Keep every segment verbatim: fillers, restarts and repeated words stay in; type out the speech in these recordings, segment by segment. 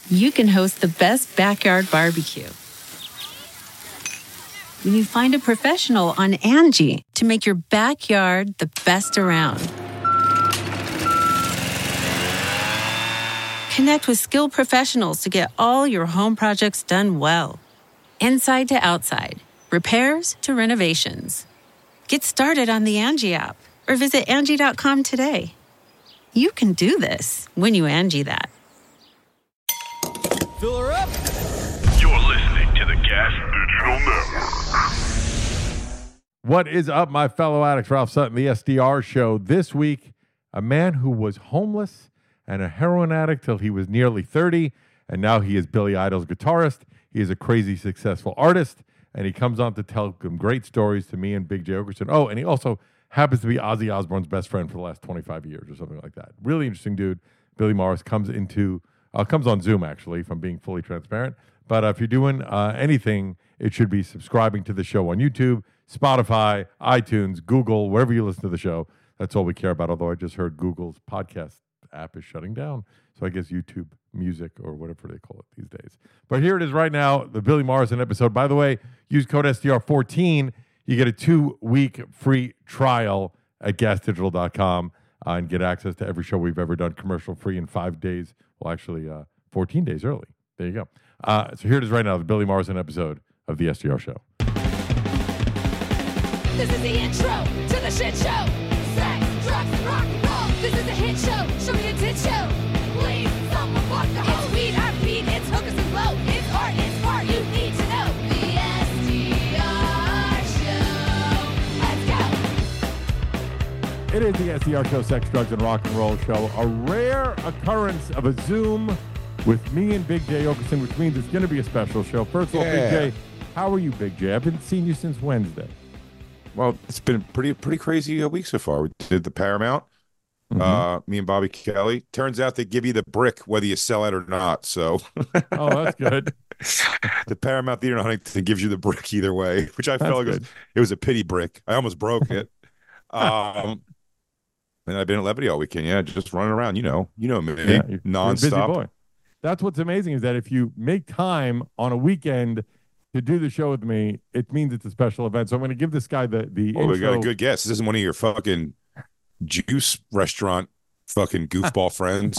you can host the best backyard barbecue. When you find a professional on Angie to make your backyard the best around. Connect with skilled professionals to get all your home projects done well. Inside to outside, repairs to renovations. Get started on the Angie app or visit Angie dot com today. You can do this when you Angie that. Fill her up. You're listening to the Gas Digital Network. What is up, my fellow addicts? Ralph Sutton, the S D R Show. This week, a man who was homeless and a heroin addict till he was nearly thirty, and now he is Billy Idol's guitarist. He is a crazy successful artist, and he comes on to tell some great stories to me and Big Jay Oakerson. Oh, and he also happens to be Ozzy Osbourne's best friend for the last twenty-five years or something like that. Really interesting dude. Billy Morris comes into uh, comes on Zoom, actually, if I'm being fully transparent. But uh, if you're doing uh, anything, it should be subscribing to the show on YouTube, Spotify, iTunes, Google, wherever you listen to the show. That's all we care about, although I just heard Google's podcast app is shutting down. So I guess YouTube Music or whatever they call it these days. But here it is right now, the Billy Morrison episode. By the way, use code S D R fourteen. You get a two-week free trial at gas digital dot com uh, and get access to every show we've ever done commercial-free in five days. Well, actually, uh, fourteen days early. There you go. Uh, so here it is right now, the Billy Morrison episode of the S D R Show. This is the intro to the shit show. Sex, drugs, and rock and roll. This is a hit show. Show me a tit show. Please, someone fuck the hoe. It's weed, our beat, it's hookers and blow. It's art, it's smart, you need to know. The S D R Show. Let's go. It is the S D R Show, Sex, Drugs, and Rock and Roll Show. A rare occurrence of a Zoom with me and Big Jay Oakerson, which means it's going to be a special show. First of all, Yeah. Big Jay, how are you, Big Jay? I've been seeing you since Wednesday. Well, it's been pretty pretty crazy a week so far. We did the Paramount, Mhm. uh, me and Bobby Kelly. Turns out they give you the brick whether you sell it or not. So Oh, that's good. the Paramount Theater in Huntington gives you the brick either way, which I That's felt like it was, good. it was a pity brick. I almost broke it. um, and I've been at Levity all weekend. Yeah, just running around. You know, you know me, Yeah, you're- you're a busy nonstop. boy. That's what's amazing is that if you make time on a weekend to do the show with me, it means it's a special event. So I'm going to give this guy the the Oh, we got a intro. good guess. This isn't one of your fucking juice restaurant fucking goofball friends.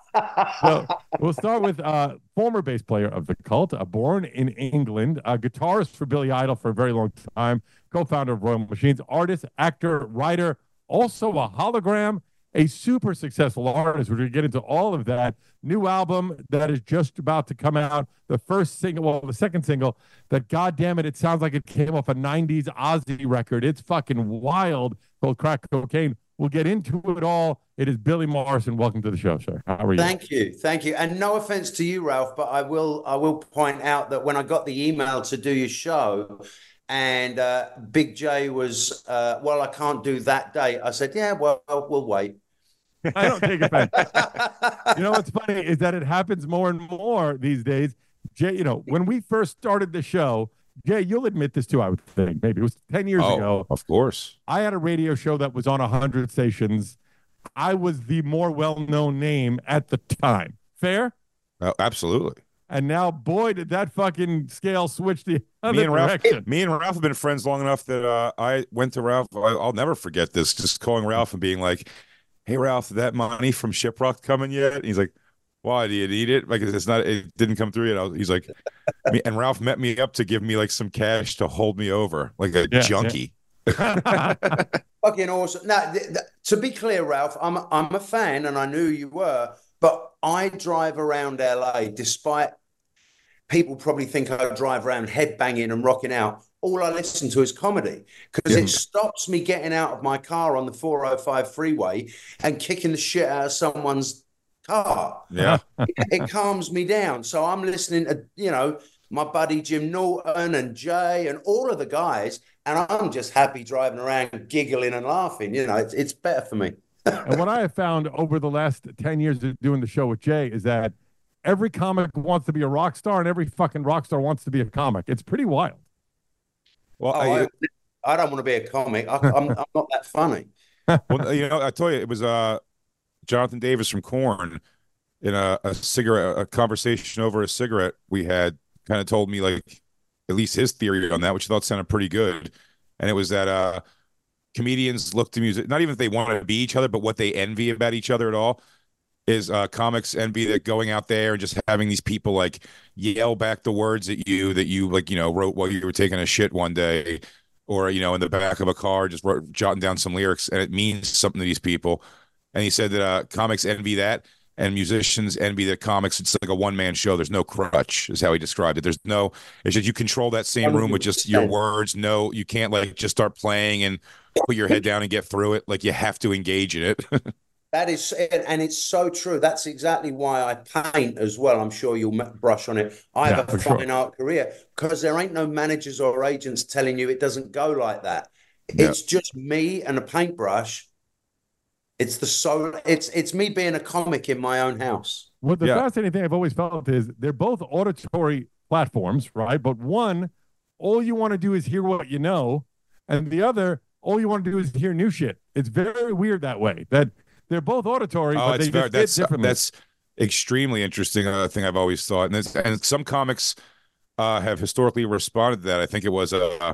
So we'll start with uh, former bass player of the Cult, uh, born in England, a guitarist for Billy Idol for a very long time, co-founder of Royal Machines, artist, actor, writer, also a hologram, a super successful artist. We're going to get into all of that. New album that is just about to come out. The first single, well, the second single, that goddamn it, it sounds like it came off a nineties Ozzy record. It's fucking wild, called Crack Cocaine. We'll get into it all. It is Billy Morrison. Welcome to the show, sir. How are you? Thank you, thank you, and no offense to you, Ralph, but I will I will point out that when I got the email to do your show, and uh, Big J was, uh, well, I can't do that day. I said, yeah, well, we'll wait. I don't take offense. You know what's funny is that it happens more and more these days. Jay, you know, when we first started the show, Jay, you'll admit this too, I would think. Maybe it was ten years Oh, ago. of course. I had a radio show that was on one hundred stations. I was the more well-known name at the time. Fair? Oh, absolutely. And now, boy, did that fucking scale switch the other Me and Ralph, direction. me and Ralph have been friends long enough that uh, I went to Ralph. I, I'll never forget this. Just calling Ralph and being like, "Hey, Ralph, did that money from Shiprock coming yet?" And he's like, "Why? Do you need it? Like, it's not. It didn't come through yet." I was, he's like, me, and Ralph met me up to give me like some cash to hold me over, like a Yeah, junkie. Fucking awesome. Now, th- th- to be clear, Ralph, I'm I'm a fan, and I knew you were, but I drive around L A despite people probably think I drive around headbanging and rocking out. All I listen to is comedy because Yeah. it stops me getting out of my car on the four oh five freeway and kicking the shit out of someone's car. Yeah. it, it calms me down. So I'm listening to, you know, my buddy Jim Norton and Jay and all of the guys, and I'm just happy driving around giggling and laughing. You know, it's, it's better for me. And what I have found over the last ten years of doing the show with Jay is that every comic wants to be a rock star and every fucking rock star wants to be a comic. It's pretty wild. Well, Oh, I, I, I don't want to be a comic. I, I'm, I'm not that funny. well, you know, I tell you, it was uh, Jonathan Davis from Korn. in a, a cigarette, a conversation over a cigarette we had, kind of told me like at least his theory on that, which I thought sounded pretty good. And it was that uh, comedians look to music, not even if they want to be each other, but what they envy about each other at all is uh, comics envy that going out there and just having these people like yell back the words at you that you like, you know, wrote while you were taking a shit one day, or, you know, in the back of a car, just wrote, jotting down some lyrics, and it means something to these people. And he said that uh, comics envy that, and musicians envy that comics. It's like a one man show. There's no crutch, is how he described it. There's no, it's just you control that same room with just your words. No, you can't like just start playing and put your head down and get through it. Like you have to engage in it. That is, and it's so true. That's exactly why I paint as well. I'm sure you'll brush on it. I have Yeah, a for sure. fine art career because there ain't no managers or agents telling you it doesn't go like that. Yeah. It's just me and a paintbrush. It's the soul. It's it's me being a comic in my own house. What the Yeah. fascinating thing I've always felt is they're both auditory platforms, right? But one, all you want to do is hear what you know, and the other, all you want to do is hear new shit. It's very weird that way. That they're both auditory, Oh, but it's they very, just hit that's differently. that's extremely interesting. Uh, thing I've always thought, and it's, and some comics uh, have historically responded to that. I think it was uh,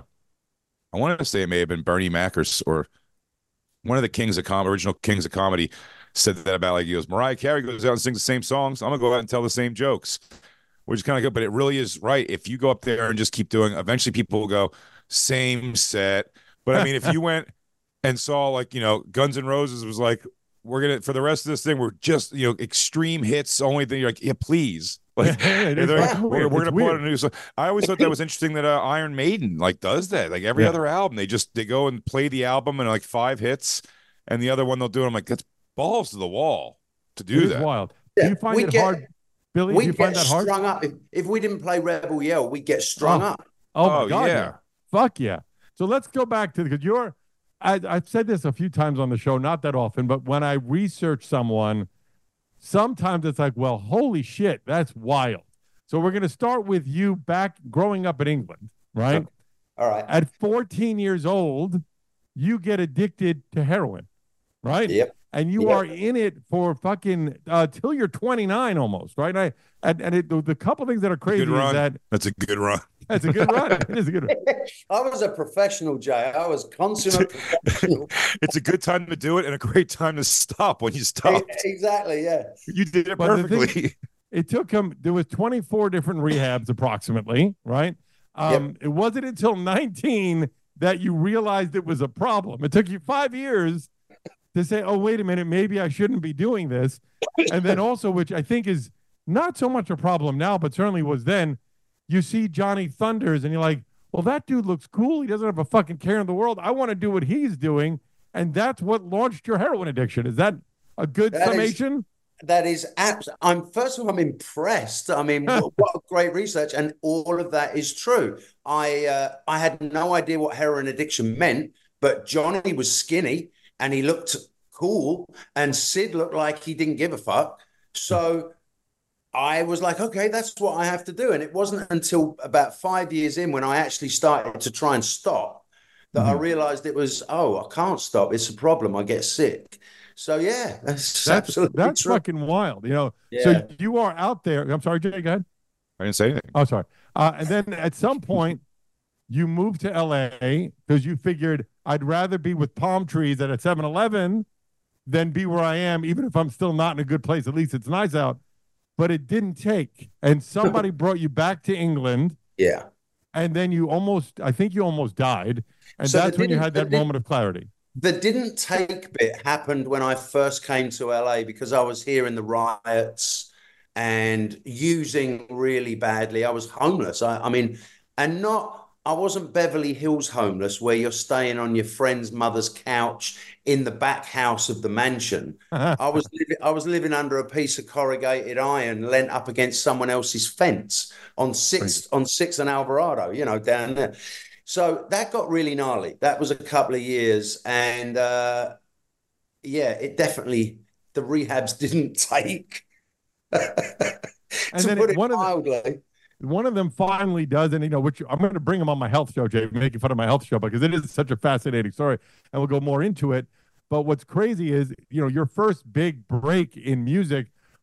I wanted to say it may have been Bernie Mac or, s- or one of the kings of com original kings of comedy said that about like he goes, Mariah Carey goes out and sings the same songs. I'm gonna go out and tell the same jokes, which is kind of good. But it really is right. If you go up there and just keep doing, eventually people will go same set. But I mean, if you went and saw like, you know, Guns N' Roses was like, we're gonna for the rest of this thing, we're just, you know, extreme hits only thing. You're like, yeah, please. Like Yeah, it is they're like, fucking we're, weird. we're It's gonna put weird. out a new song. I always thought that was interesting that uh, Iron Maiden like does that. Like every Yeah. other album, they just they go and play the album and like five hits, and the other one they'll do it. I'm like, that's balls to the wall to It do is that. wild. Do you find we it get, hard, Billy? Do We you find get that hard? strung up. If, if we didn't play Rebel Yell, we get strung Oh. up. Oh, my Oh, God, yeah. yeah. Fuck yeah. So let's go back to, because you're, I, I've said this a few times on the show, not that often, but when I research someone, sometimes it's like, well, holy shit, that's wild. So we're going to start with you back growing up in England, right? All right. At fourteen years old, you get addicted to heroin, right? Yep. And you Yep. are in it for fucking uh, till you're twenty-nine almost, right? I and, and it, the, the couple things that are crazy Good is run. that That's a good run. that's a good run. It is a good run. I was a professional, Jay. I was consummate professional. It's a good time to do it and a great time to stop when you stop. Exactly, yeah. You did it But the thing- perfectly. It took him. There was twenty-four different rehabs, approximately, right? Um, It wasn't until nineteen that you realized it was a problem. It took you five years to say, "Oh, wait a minute, maybe I shouldn't be doing this." And then also, which I think is not so much a problem now, but certainly was then, you see Johnny Thunders, and you're like, "Well, that dude looks cool. He doesn't have a fucking care in the world. I want to do what he's doing," and that's what launched your heroin addiction. Is that a good That is- summation? That is abs- I'm first of all, I'm impressed. I mean, what, what great research, and all of that is true. I uh, I had no idea what heroin addiction meant, but Johnny was skinny and he looked cool, and Sid looked like he didn't give a fuck. So I was like, okay, that's what I have to do. And it wasn't until about five years in when I actually started to try and stop that I realized it was, oh, I can't stop. It's a problem. I get sick. So yeah, that's, That's absolutely that's true. fucking wild. You know, Yeah. so you are out there. I'm sorry, Jay, go ahead. I didn't say anything. Oh, sorry. Uh, and then at some point, you moved to L A because you figured I'd rather be with palm trees at a seven eleven than be where I am, even if I'm still not in a good place. At least it's nice out. But it didn't take. And somebody brought you back to England. Yeah. And then you almost, I think you almost died. And So that's the when you didn't- had the that didn't- moment of clarity. The didn't take bit happened when I first came to L A because I was here in the riots and using really badly. I was homeless. I, I mean, and not, I wasn't Beverly Hills homeless where you're staying on your friend's mother's couch in the back house of the mansion. I was living, I was living under a piece of corrugated iron lent up against someone else's fence on six on six and Alvarado, you know, down there. So that got really gnarly. That was a couple of years, and uh, yeah, it definitely the rehabs didn't take. And to then put it- it one of the- mildly. One of them finally does, and you know, which I'm going to bring him on my health show, Jay, making fun of my health show because it is such a fascinating story, and we'll go more into it. But what's crazy is, you know, your first big break in music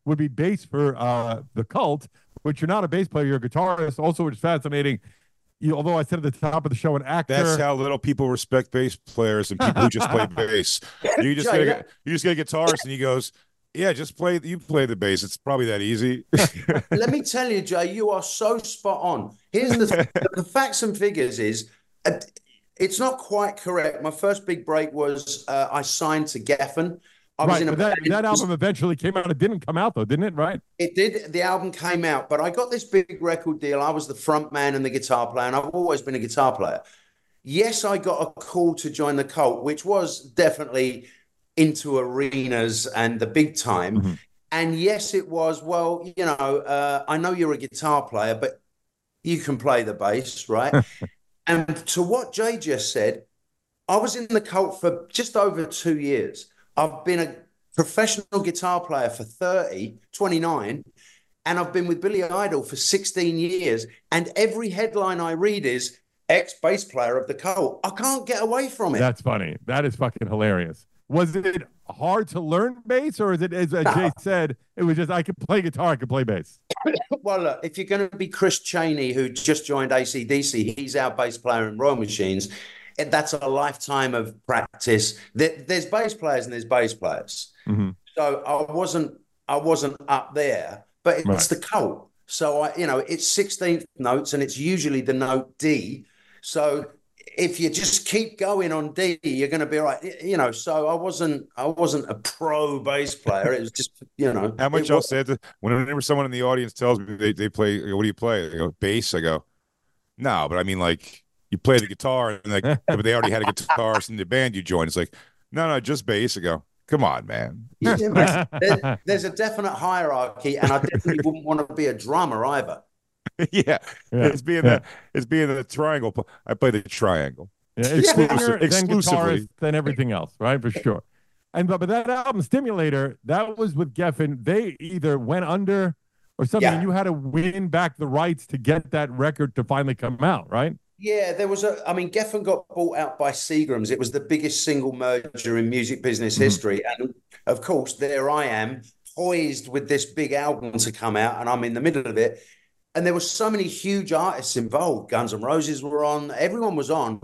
would be bass for uh, the Cult, which you're not a bass player, you're a guitarist. Also, which is fascinating. You, although I said at the top of the show, an actor. That's how little people respect bass players and people who just play bass. You just get a, you just get a guitarist, and he goes, "Yeah, just play. You play the bass. It's probably that easy." Let me tell you, Jay, you are so spot on. Here's the the facts and figures is. Uh, It's not quite correct. My first big break was uh, I signed to Geffen. I was right, in a but that, that album eventually came out. It didn't come out, though, didn't it? Right? It did. The album came out, but I got this big record deal. I was the front man and the guitar player, and I've always been a guitar player. Yes, I got a call to join the Cult, which was definitely into arenas and the big time. Mm-hmm. And yes, it was, well, you know, uh, I know you're a guitar player, but you can play the bass, right? And to what Jay just said, I was in the Cult for just over two years. I've been a professional guitar player for thirty, twenty-nine, and I've been with Billy Idol for sixteen years. And every headline I read is ex-bass player of the Cult. I can't get away from it. That's funny. That is fucking hilarious. Was it hard to learn bass, or is it, as uh, Jay said, it was just I could play guitar, I could play bass? Well, look, if you're going to be Chris Chaney, who just joined A C D C, he's our bass player in Royal Machines. And that's a lifetime of practice. There, there's bass players and there's bass players. Mm-hmm. So I wasn't, I wasn't up there, but it's right. the Cult. So I, you know, it's sixteenth notes, and it's usually the note D. So if you just keep going on D, you're going to be all right. You know, so I wasn't, I wasn't a pro bass player. It was just, you know. How much I'll say, whenever someone in the audience tells me they, they play, what do you play? They go, bass. I go, no, but I mean, like, you play the guitar, and like, but they already had a guitarist in the band you joined. It's like, no, no, just bass. I go, come on, man. Yeah, there, there's a definite hierarchy, and I definitely wouldn't want to be a drummer either. yeah. yeah, it's being yeah. the it's being the triangle. I play the triangle. Yeah, exclusive, then guitarist, then everything else, right? For sure. And but, but that album, Stimulator, that was with Geffen. They either went under or something, yeah. and you had to win back the rights to get that record to finally come out, right? Yeah, there was a. I mean, Geffen got bought out by Seagram's. It was the biggest single merger in music business mm-hmm. history, and of course, there I am, poised with this big album to come out, and I'm in the middle of it. And there were so many huge artists involved. Guns N' Roses were on. Everyone was on.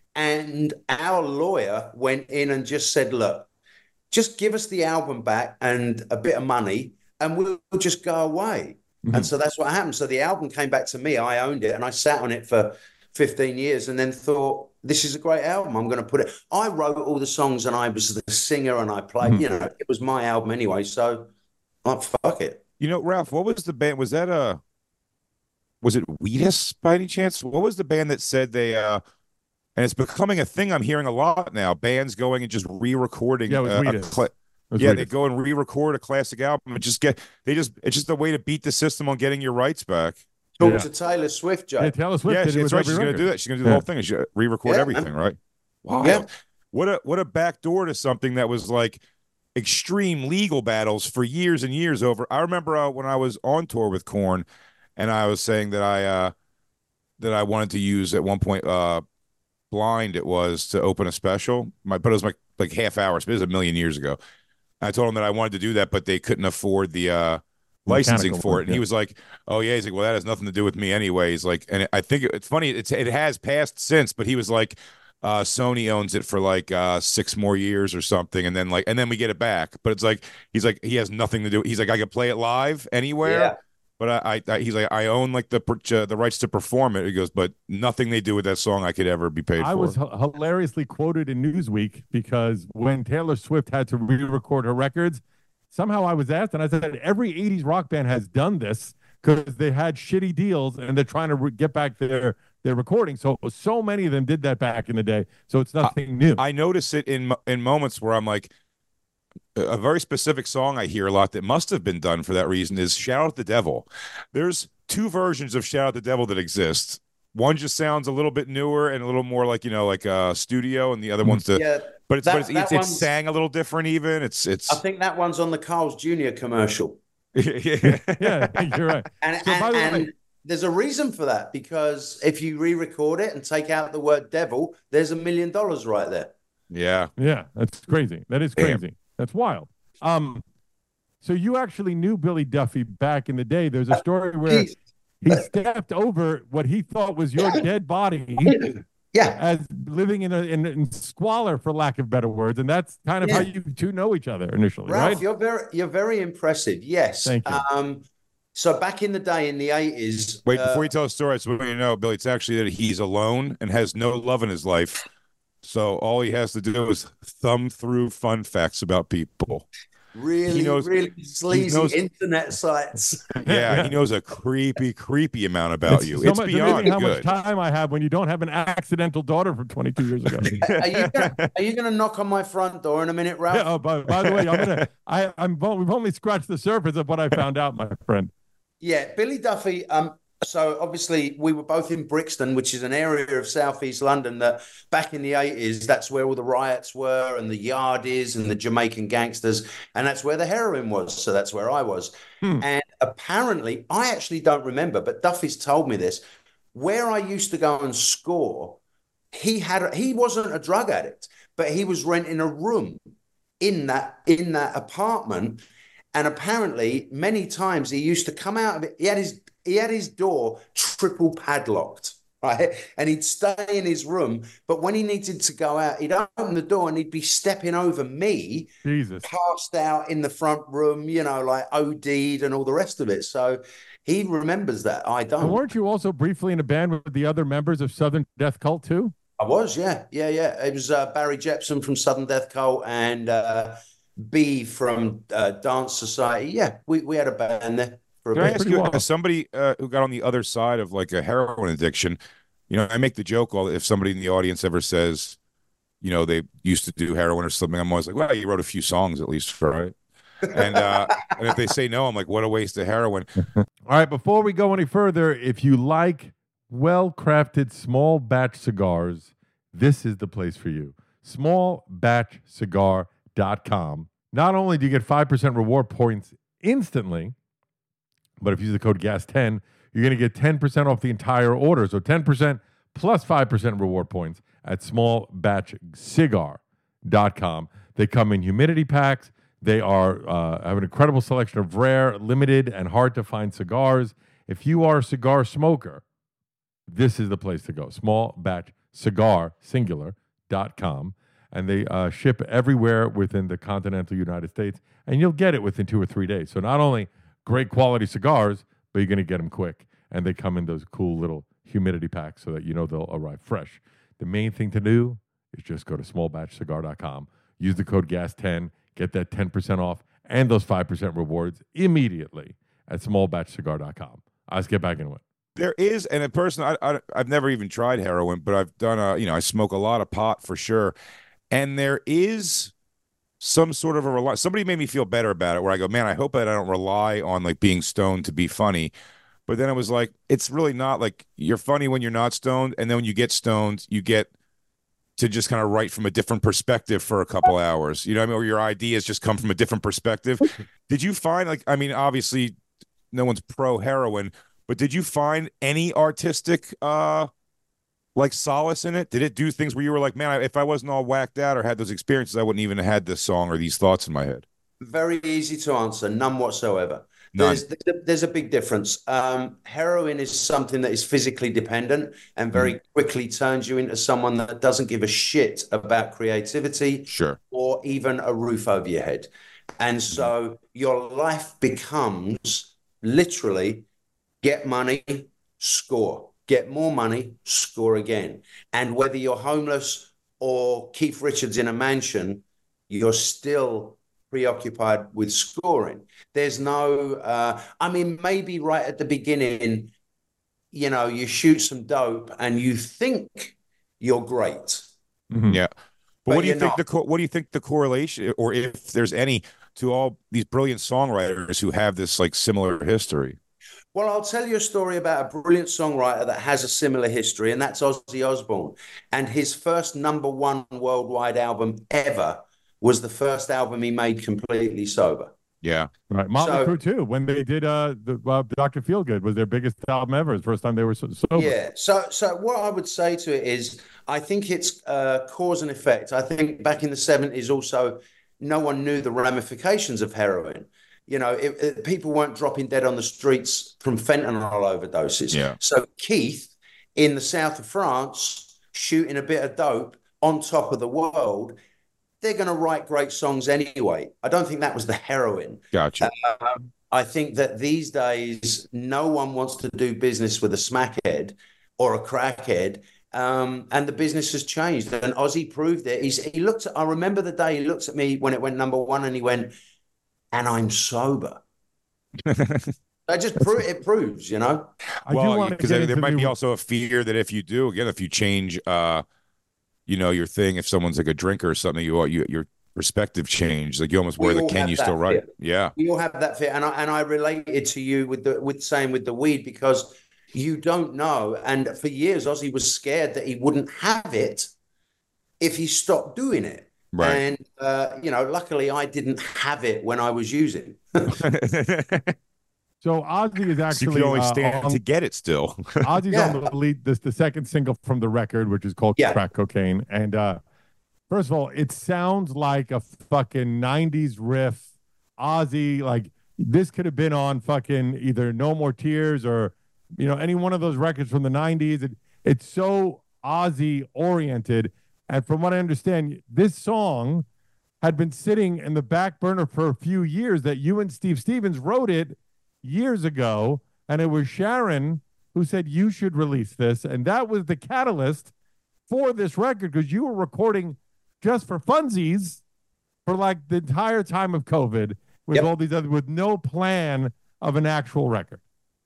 And our lawyer went in and just said, look, just give us the album back and a bit of money, and we'll just go away. Mm-hmm. And so that's what happened. So the album came back to me. I owned it, and I sat on it for fifteen years, and then thought, this is a great album. I'm going to put it. I wrote all the songs, and I was the singer, and I played, mm-hmm. you know, it was my album anyway. So, oh, fuck it. You know, Ralph, what was the band? Was that a... Was it Wheatus by any chance? What was the band that said they, uh, and it's becoming a thing I'm hearing a lot now, bands going and just re-recording. Yeah, it was uh, Wheatus. Cl- it was yeah Wheatus. They go and re-record a classic album and just get, they just, it's just a way to beat the system on getting your rights back. Talk yeah. to Taylor Swift, Joe. Yeah, Taylor Swift yeah, did it that's right. She's going to do that. She's going to do the yeah. whole thing. She re-record yeah, everything, man. right? Wow. Yeah. What a, what a backdoor to something that was like extreme legal battles for years and years over. I remember uh, when I was on tour with Korn, and I was saying that I, uh, that I wanted to use at one point, uh, Blind it was, to open a special. My, but it was like like half hours. It was a million years ago. I told him that I wanted to do that, but they couldn't afford the uh, licensing Mechanical for work, it. And yeah. he was like, "Oh yeah." He's like, "Well, that has nothing to do with me, anyway." He's like, and I think it, it's funny. It's it has passed since, but he was like, uh, "Sony owns it for like uh, six more years or something, and then like, and then we get it back." But it's like he's like he has nothing to do. He's like, I can play it live anywhere. Yeah. But I, I, he's like, I own like the uh, the rights to perform it. He goes, but nothing they do with that song I could ever be paid I for. was h- hilariously quoted in Newsweek because when Taylor Swift had to re-record her records, somehow I was asked, and I said, every eighties rock band has done this because they had shitty deals and they're trying to re- get back their their recording. So so many of them did that back in the day. So it's nothing I, new. I notice it in in moments where I'm like, a very specific song I hear a lot that must have been done for that reason is Shout Out the Devil. There's two versions of Shout Out the Devil that exist. One just sounds a little bit newer and a little more like, you know, like a studio, and the other one's the, yeah, but it's, that, but it's, it's, it's one's- sang a little different even. It's, it's, I think that one's on the Carl's Junior commercial. yeah. Yeah, you're right. And, So, by and, the and way- there's a reason for that, because if you re-record it and take out the word devil, there's a million dollars right there. Yeah. Yeah, that's crazy. That is crazy. That's wild. Um, So you actually knew Billy Duffy back in the day. There's a story where Jeez. he stepped over what he thought was your dead body Yeah. as living in a in, in squalor, for lack of better words, and that's kind of Yeah. how you two know each other initially, Ralph, right? you're very you're very impressive. Yes. Thank you. Um, so back in the day in the eighties. Wait, uh, before you tell a story, I just want you to know, Billy, it's actually that he's alone and has no love in his life. So all he has to do is thumb through fun facts about people. really, he knows- really sleazy knows- internet sites. Yeah, he knows a creepy, creepy amount about you. so It's much- beyond amazing how good. much time I have when you don't have an accidental daughter from twenty-two years ago. Are you gonna, are you gonna knock on my front door in a minute, Ralph? Yeah, oh, by, by the way, I'm gonna. I, I'm. We've only scratched the surface of what I found out, my friend. Yeah, Billy Duffy. Um, so obviously we were both in Brixton, which is an area of southeast London that back in the eighties, that's where all the riots were and the yardies and the Jamaican gangsters, and that's where the heroin was. So that's where I was. Hmm. And apparently, I actually don't remember, but Duffy's told me this. Where I used to go and score, he had a, he wasn't a drug addict, but he was renting a room in that in that apartment. And apparently, many times he used to come out of it. He had his he had his door triple padlocked, right? And he'd stay in his room. But when he needed to go out, he'd open the door and he'd be stepping over me, Jesus. passed out in the front room, you know, like O D'd and all the rest of it. So he remembers that. I And don't. weren't you also briefly in a band with the other members of Southern Death Cult too? I was, yeah, yeah, yeah. It was uh, Barry Jepson from Southern Death Cult and uh, B from uh, Dance Society. Yeah, we, we had a band there for a Can I bit. ask you, as somebody uh, who got on the other side of like a heroin addiction, you know, I make the joke all if somebody in the audience ever says, you know, they used to do heroin or something, I'm always like, well, you wrote a few songs at least, right? And uh, and if they say no, I'm like, what a waste of heroin. All right, before we go any further, if you like well-crafted small batch cigars, this is the place for you. small batch cigar dot com. Not only do you get five percent reward points instantly, but if you use the code G A S ten, you're going to get ten percent off the entire order. So ten percent plus five percent reward points at small batch cigar dot com. They come in humidity packs. They are uh, have an incredible selection of rare, limited, and hard-to-find cigars. If you are a cigar smoker, this is the place to go. small batch cigar singular dot com. And they uh, ship everywhere within the continental United States, and you'll get it within two or three days. So not only great quality cigars, but you're going to get them quick. And they come in those cool little humidity packs so that you know they'll arrive fresh. The main thing to do is just go to small batch cigar dot com, use the code G A S ten, get that ten percent off and those five percent rewards immediately at small batch cigar dot com. Let's get back into it. There is, and a person, I, I, I've never even tried heroin, but I've done, a, you know, I smoke a lot of pot for sure. And there is some sort of a rely. Somebody made me feel better about it where I go, man, I hope that I don't rely on like being stoned to be funny. But then it was like, it's really not like you're funny when you're not stoned. And then when you get stoned, you get to just kind of write from a different perspective for a couple hours. You know what I mean? Or your ideas just come from a different perspective. Did you find like, I mean, obviously no one's pro heroin, but did you find any artistic, uh, like solace in it? Did it do things where you were like, man, if I wasn't all whacked out or had those experiences, I wouldn't even have had this song or these thoughts in my head? Very easy to answer, none whatsoever. None. There's there's a big difference. Um, heroin is something that is physically dependent and very quickly turns you into someone that doesn't give a shit about creativity Sure. or even a roof over your head. And so your life becomes literally get money, score. Get more money, score again. And whether you're homeless or Keith Richards in a mansion, you're still preoccupied with scoring. There's no, uh, I mean, maybe right at the beginning, you know, you shoot some dope and you think you're great. Mm-hmm. Yeah. But, But what do you you're think not. the co- what do you think the correlation, or if there's any, to all these brilliant songwriters who have this like similar history? Well, I'll tell you a story about a brilliant songwriter that has a similar history, and that's Ozzy Osbourne. And his first number one worldwide album ever was the first album he made completely sober. Yeah. Right. Motley So- Crue, too, when they did uh, the uh, Doctor Feelgood, was their biggest album ever. The first time they were so- sober. Yeah. So, so what I would say to it is, I think it's uh, cause and effect. I think back in the seventies, also, no one knew the ramifications of heroin. You know, it, it, people weren't dropping dead on the streets from fentanyl overdoses. Yeah. So Keith in the south of France shooting a bit of dope on top of the world, they're going to write great songs anyway. I don't think that was the heroin. Gotcha. Um, I think that these days, no one wants to do business with a smackhead or a crackhead. Um, and the business has changed. And Ozzy proved it. He's, he looked at, I remember the day he looked at me when it went number one and he went, and I'm sober. That just pro- it proves, you know. I well, because there, there might the... be also a fear that if you do, again, if you change, uh, you know, your thing, if someone's like a drinker or something, you, you your perspective change. Like you almost wear the can you still right? Yeah, you all have that fear, and I and I related to you with the with saying with the weed because you don't know. And for years, Ozzy was scared that he wouldn't have it if he stopped doing it. Right. And, uh, you know, luckily I didn't have it when I was using. So Ozzy is actually... So you can only uh, stand on, to get it still. Ozzy's Yeah. on the lead, this the second single from the record, which is called Yeah. Crack Cocaine. And uh, first of all, it sounds like a fucking nineties riff. Ozzy, like this could have been on fucking either No More Tears or, you know, any one of those records from the nineties. It, it's so Ozzy oriented. And from what I understand, this song had been sitting in the back burner for a few years, that you and Steve Stevens wrote it years ago. And it was Sharon who said you should release this. And that was the catalyst for this record, because you were recording just for funsies for like the entire time of COVID with Yep. all these other, with no plan of an actual record.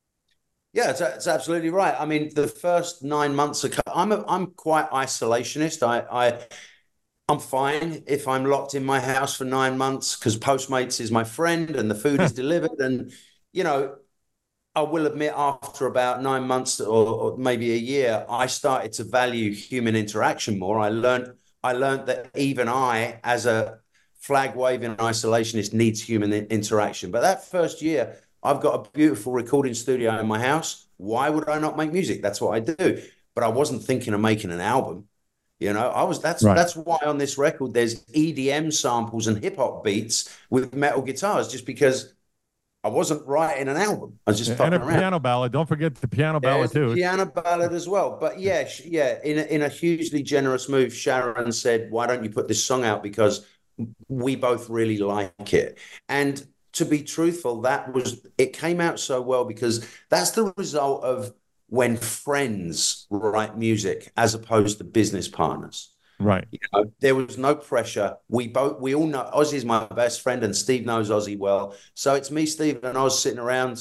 Yeah, it's, it's absolutely right. I mean, the first nine months of I'm a, I'm quite isolationist. I I I'm fine if I'm locked in my house for nine months because Postmates is my friend and the food is delivered. And you know, I will admit, after about nine months or, or maybe a year, I started to value human interaction more. I learned I learned that even I, as a flag waving isolationist, needs human in- interaction. But that first year, I've got a beautiful recording studio in my house. Why would I not make music? That's what I do. But I wasn't thinking of making an album. You know, I was, that's, Right. that's why on this record, there's E D M samples and hip hop beats with metal guitars, just because I wasn't writing an album. I was just And fucking a around. piano ballad. Don't forget the piano ballad There's a too. piano ballad as well. But yeah, sh- yeah, in a, in a hugely generous move, Sharon said, why don't you put this song out? Because we both really like it. And to be truthful, that was, it came out so well because that's the result of when friends write music as opposed to business partners. Right. You know, there was no pressure. We both, we all know Ozzy's my best friend and Steve knows Ozzy well. So it's me, Steve, and Oz sitting around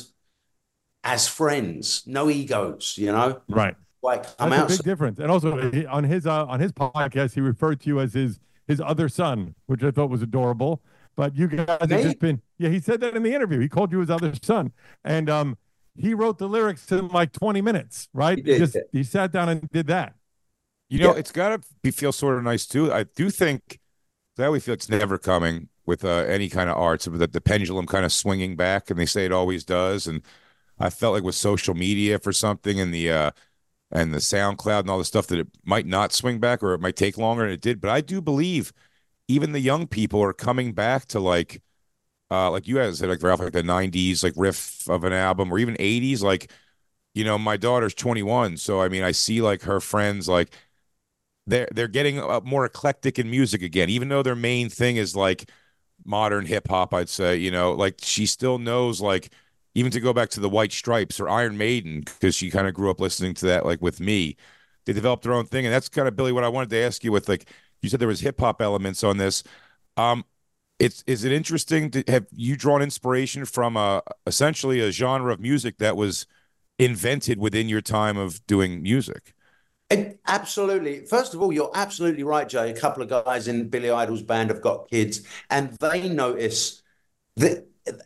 as friends, no egos, you know? Right. Like, I'm That's out. a big difference. And also he- on his uh, on his podcast, he referred to you as his his other son, which I thought was adorable. But you guys have Me? just been, yeah, he said that in the interview. He called you his other son. And um, he wrote the lyrics in like twenty minutes, right? He did, just yeah. he sat down and did that. You know, Yeah. it's got to be feel sort of nice too. I do think I always feel it's never coming with uh, any kind of art, so that the pendulum kind of swinging back, and they say it always does. And I felt like with social media for something, and the uh, and the SoundCloud and all the stuff, that it might not swing back, or it might take longer, and it did. But I do believe even the young people are coming back to like, uh, like you guys said, like Ralph, like the nineties, like riff of an album, or even eighties. Like, you know, my daughter's twenty-one, so I mean, I see like her friends like. They're they're getting uh, more eclectic in music again, even though their main thing is like modern hip hop. I'd say, you know, like she still knows, like, even to go back to the White Stripes or Iron Maiden, because she kind of grew up listening to that, like with me. They developed their own thing, and that's kind of, Billy, what I wanted to ask you with, like, you said there was hip hop elements on this. Um, it's is it interesting to have you drawn inspiration from a essentially a genre of music that was invented within your time of doing music? It- absolutely. First of all, you're absolutely right, Jay. A couple of guys in Billy Idol's band have got kids, and they notice that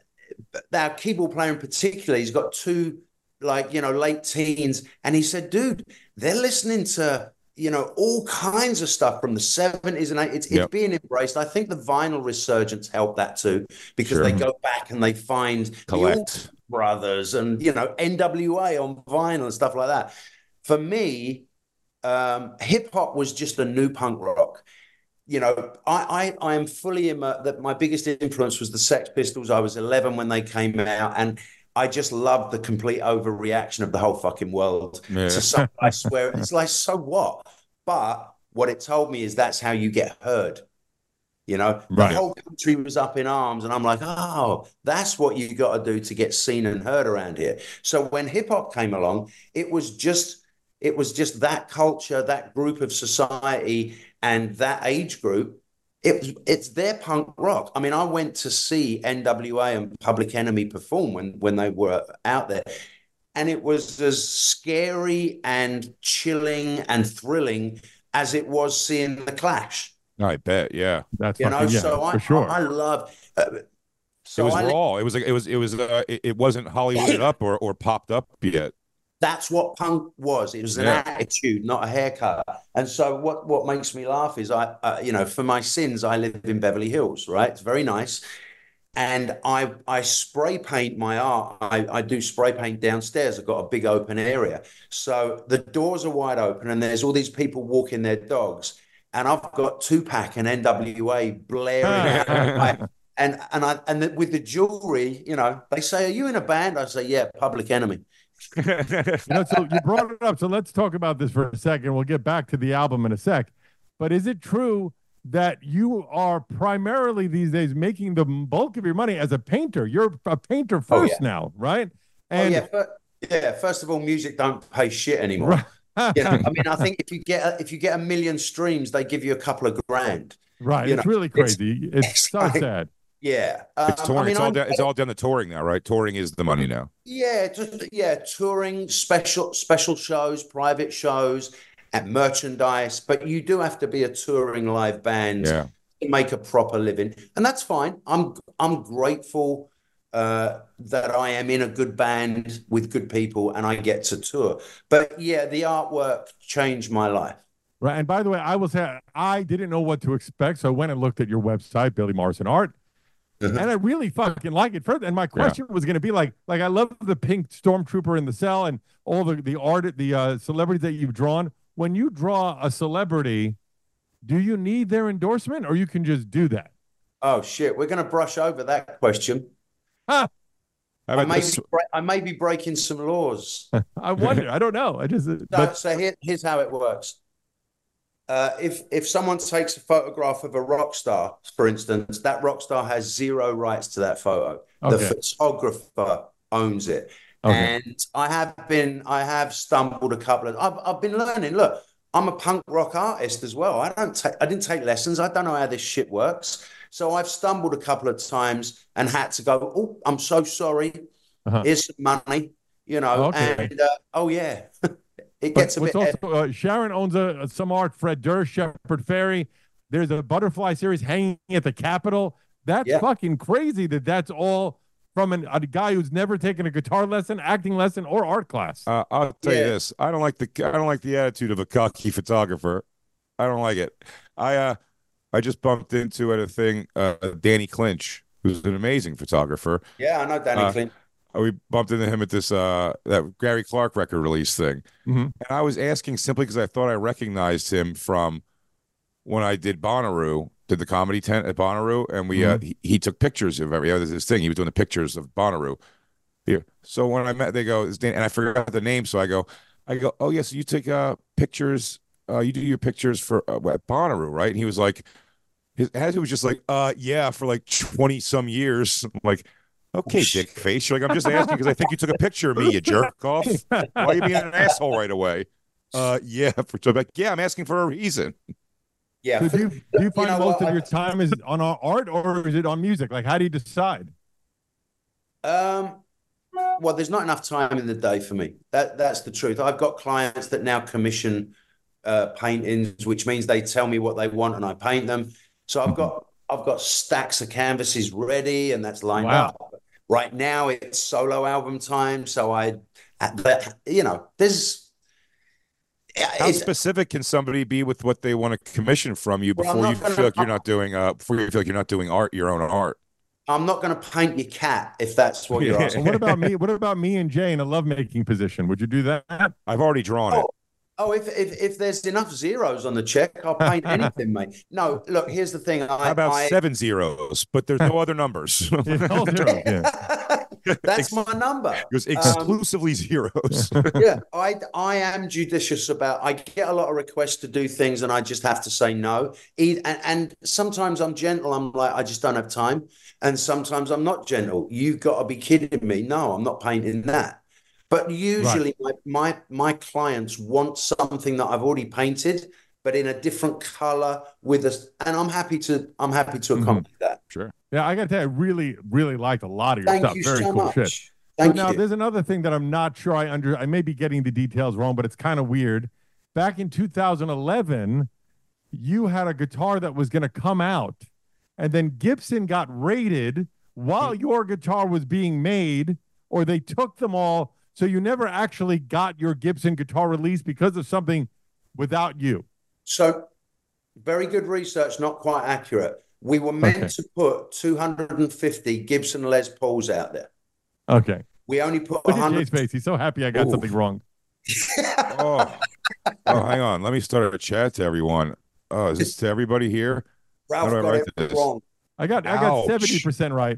our keyboard player in particular, he's got two, like, you know, late teens, and he said, dude, they're listening to, you know, all kinds of stuff from the seventies and eighties. It's, Yep. it's being embraced. I think the vinyl resurgence helped that too, because Sure. they go back and they find the Collect. Allman Brothers and, you know, N W A on vinyl and stuff like that. For me, um, hip hop was just a new punk rock. you know, I, I, I am fully immersed. That my biggest influence was the Sex Pistols. I was eleven when they came out, and I just loved the complete overreaction of the whole fucking world Yeah. to something. I swear, it's like, so what? But what it told me is that's how you get heard. You know, the Right. whole country was up in arms, and I'm like, oh, that's what you got to do to get seen and heard around here. So when hip hop came along, it was just, it was just that culture, that group of society, and that age group. It, it's their punk rock. I mean, I went to see N W A and Public Enemy perform when when they were out there, and it was as scary and chilling and thrilling as it was seeing the Clash. I bet, yeah. That's You know, fucking, yeah, so I, for sure. I, I love. Uh, so it was I, raw. It was like it was it was uh, it, it wasn't Hollywooded up or or popped up yet. That's what punk was. It was an Yeah. attitude, not a haircut. And so, what what makes me laugh is I, uh, you know, for my sins, I live in Beverly Hills, right? It's very nice, and I I spray paint my art. I I do spray paint downstairs. I've got a big open area, so the doors are wide open, and there's all these people walking their dogs. And I've got Tupac and N W A blaring out. I, and and I and the, with the jewelry, you know, they say, "Are you in a band?" I say, "Yeah, Public Enemy." You know, so you brought it up. So let's talk about this for a second. We'll get back to the album in a sec. But is it true that you are primarily these days making the bulk of your money as a painter? You're a painter first Oh, yeah. now, right? Oh, And yeah, fir- yeah. First of all, music don't pay shit anymore. You know, I mean, I think if you get a, if you get a million streams, they give you a couple of grand. right, you it's know, really it's- crazy. It's, it's so like- sad. Yeah, um, It's touring. I mean, it's all I'm- down, it's all down to touring now, right? Touring is the money now. Yeah, just yeah, touring, special special shows, private shows, and merchandise. But you do have to be a touring live band Yeah. to make a proper living, and that's fine. I'm I'm grateful uh, that I am in a good band with good people, and I get to tour. But yeah, the artwork changed my life. Right. And by the way, I will say I didn't know what to expect. So I went and looked at your website, Billy Morrison Art. Mhm. And I really fucking like it. First, and my question was going to be like, like I love the pink stormtrooper in the cell and all the the art, the uh, celebrities that you've drawn. When you draw a celebrity, do you need their endorsement, or you can just do that? Oh shit, we're going to brush over that question. How I about may, this? be, bre- I may be breaking some laws. I wonder. I don't know. I just. So, But so here, here's how it works. Uh, if if someone takes a photograph of a rock star, for instance, that rock star has zero rights to that photo. The Okay. photographer owns it. Okay. And I have been, I have stumbled a couple of. I've I've been learning. Look, I'm a punk rock artist as well. I don't take, I didn't take lessons. I don't know how this shit works. So I've stumbled a couple of times and had to go. Oh, I'm so sorry. Uh-huh. Here's some money. You know. Okay. And uh, oh yeah. It But gets a what's bit. also, uh, Sharon owns a, some art. Fred Durst, Shepard Fairey. There's a butterfly series hanging at the Capitol. That's Yeah. fucking crazy. That that's all from an, a guy who's never taken a guitar lesson, acting lesson, or art class. Uh, I'll tell you Yeah. this: I don't like the I don't like the attitude of a cocky photographer. I don't like it. I uh, I just bumped into at a thing uh, Danny Clinch, who's an amazing photographer. Yeah, I know Danny Uh, Clint. We bumped into him at this uh that Gary Clark record release thing, Mhm. and I was asking simply because I thought I recognized him from when I did Bonnaroo, did the comedy tent at Bonnaroo, and we uh, he, he took pictures of every other this thing. He was doing the pictures of Bonnaroo. Here, so when I met, they go, "Is Dan-" and I forgot the name, so I go, I go, oh yes, you take uh pictures, uh you do your pictures for uh, at Bonnaroo, right? And he was like, his attitude was just like, uh yeah, for like twenty some years. I'm like, okay, dick face. You're like, I'm just asking because I think you took a picture of me, you jerk off. Why are you being an asshole right away? Uh, yeah, for so like, yeah, I'm asking for a reason. Yeah. So do you, do you find know most what? of your time is on our art, or is it on music? Like, how do you decide? Um, well, there's not enough time in the day for me. That that's the truth. I've got clients that now commission uh, paintings, which means they tell me what they want and I paint them. So I've got I've got stacks of canvases ready, and that's lined Wow. up. Right now, it's solo album time, so I, but you know, there's. How It's, specific can somebody be with what they want to commission from you Well, I'm before you not gonna- feel like you're not doing uh before you feel like you're not doing art, your own art? I'm not going to paint your cat if that's what you're Yeah. asking. And what about me? What about me and Jay in a lovemaking position? Would you do that? I've already drawn it. Oh, Oh, if, if if there's enough zeros on the check, I'll paint anything, mate. No, look, here's the thing. I, How about I, seven zeros? But there's no other numbers. It's all zeros, yeah. That's my number. It was Um, exclusively zeros. yeah, I I am judicious about. I get a lot of requests to do things, and I just have to say no. E- And, and sometimes I'm gentle. I'm like, I just don't have time. And sometimes I'm not gentle. You've got to be kidding me. No, I'm not painting that. But usually, right. my, my my clients want something that I've already painted, but in a different color with us, and I'm happy to I'm happy to accommodate mm-hmm. that. Sure. Yeah, I got to tell you, I really, really liked a lot of your Thank stuff. You Very so cool much. shit. Thank so now, you. there's another thing that I'm not sure I under. I may be getting the details wrong, but it's kind of weird. Back in two thousand eleven, you had a guitar that was going to come out, and then Gibson got raided while your guitar was being made, or they took them all. So you never actually got your Gibson guitar released because of something without you. So very good research, not quite accurate. We were meant okay. to put two hundred fifty Gibson Les Pauls out there. Okay. We only put Look one hundred. At Jay's face. He's so happy I got Ooh. something wrong. oh. oh, hang on. Let me start a chat to everyone. Oh, is this to everybody here? Ralph How do I got write it this? wrong. I got Ouch. I got seventy percent right.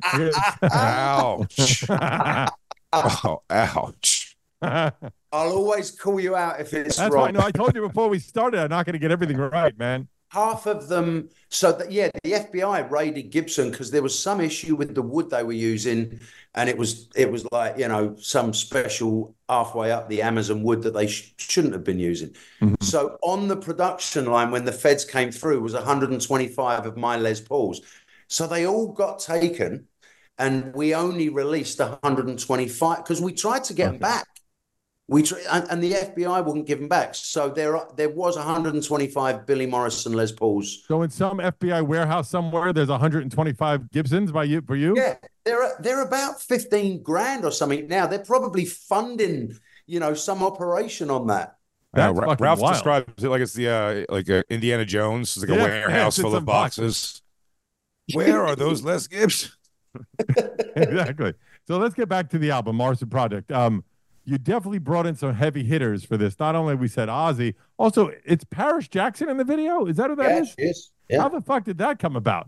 Ouch. Oh, ouch. I'll always call you out if it's That's wrong. Right. No, I told you before we started, I'm not going to get everything right, man. Half of them, so that, yeah, the F B I raided Gibson because there was some issue with the wood they were using, and it was it was like, you know, some special halfway up the Amazon wood that they sh- shouldn't have been using. Mm-hmm. So on the production line, when the feds came through, was one hundred twenty-five of my Les Pauls. So they all got taken. And we only released one hundred twenty-five because we tried to get okay. them back. We tr- and, and the F B I wouldn't give them back. So there, there was one hundred twenty-five Billy Morrison Les Pauls. So in some F B I warehouse somewhere, there's one hundred twenty-five Gibsons by you for you. Yeah, they're they're about fifteen grand or something now. They're probably funding, you know, some operation on that. Yeah, Ra- Ralph wild. describes it like it's the uh, like uh, Indiana Jones, it's like yeah, a warehouse yeah, full of boxes. boxes. Where are those Les Gibbs? Exactly. So let's get back to the album, Morrison Project. Um, you definitely brought in some heavy hitters for this. Not only we said Ozzy, also it's Paris Jackson in the video. Is that who that yeah, is? Yes. Yeah. How the fuck did that come about?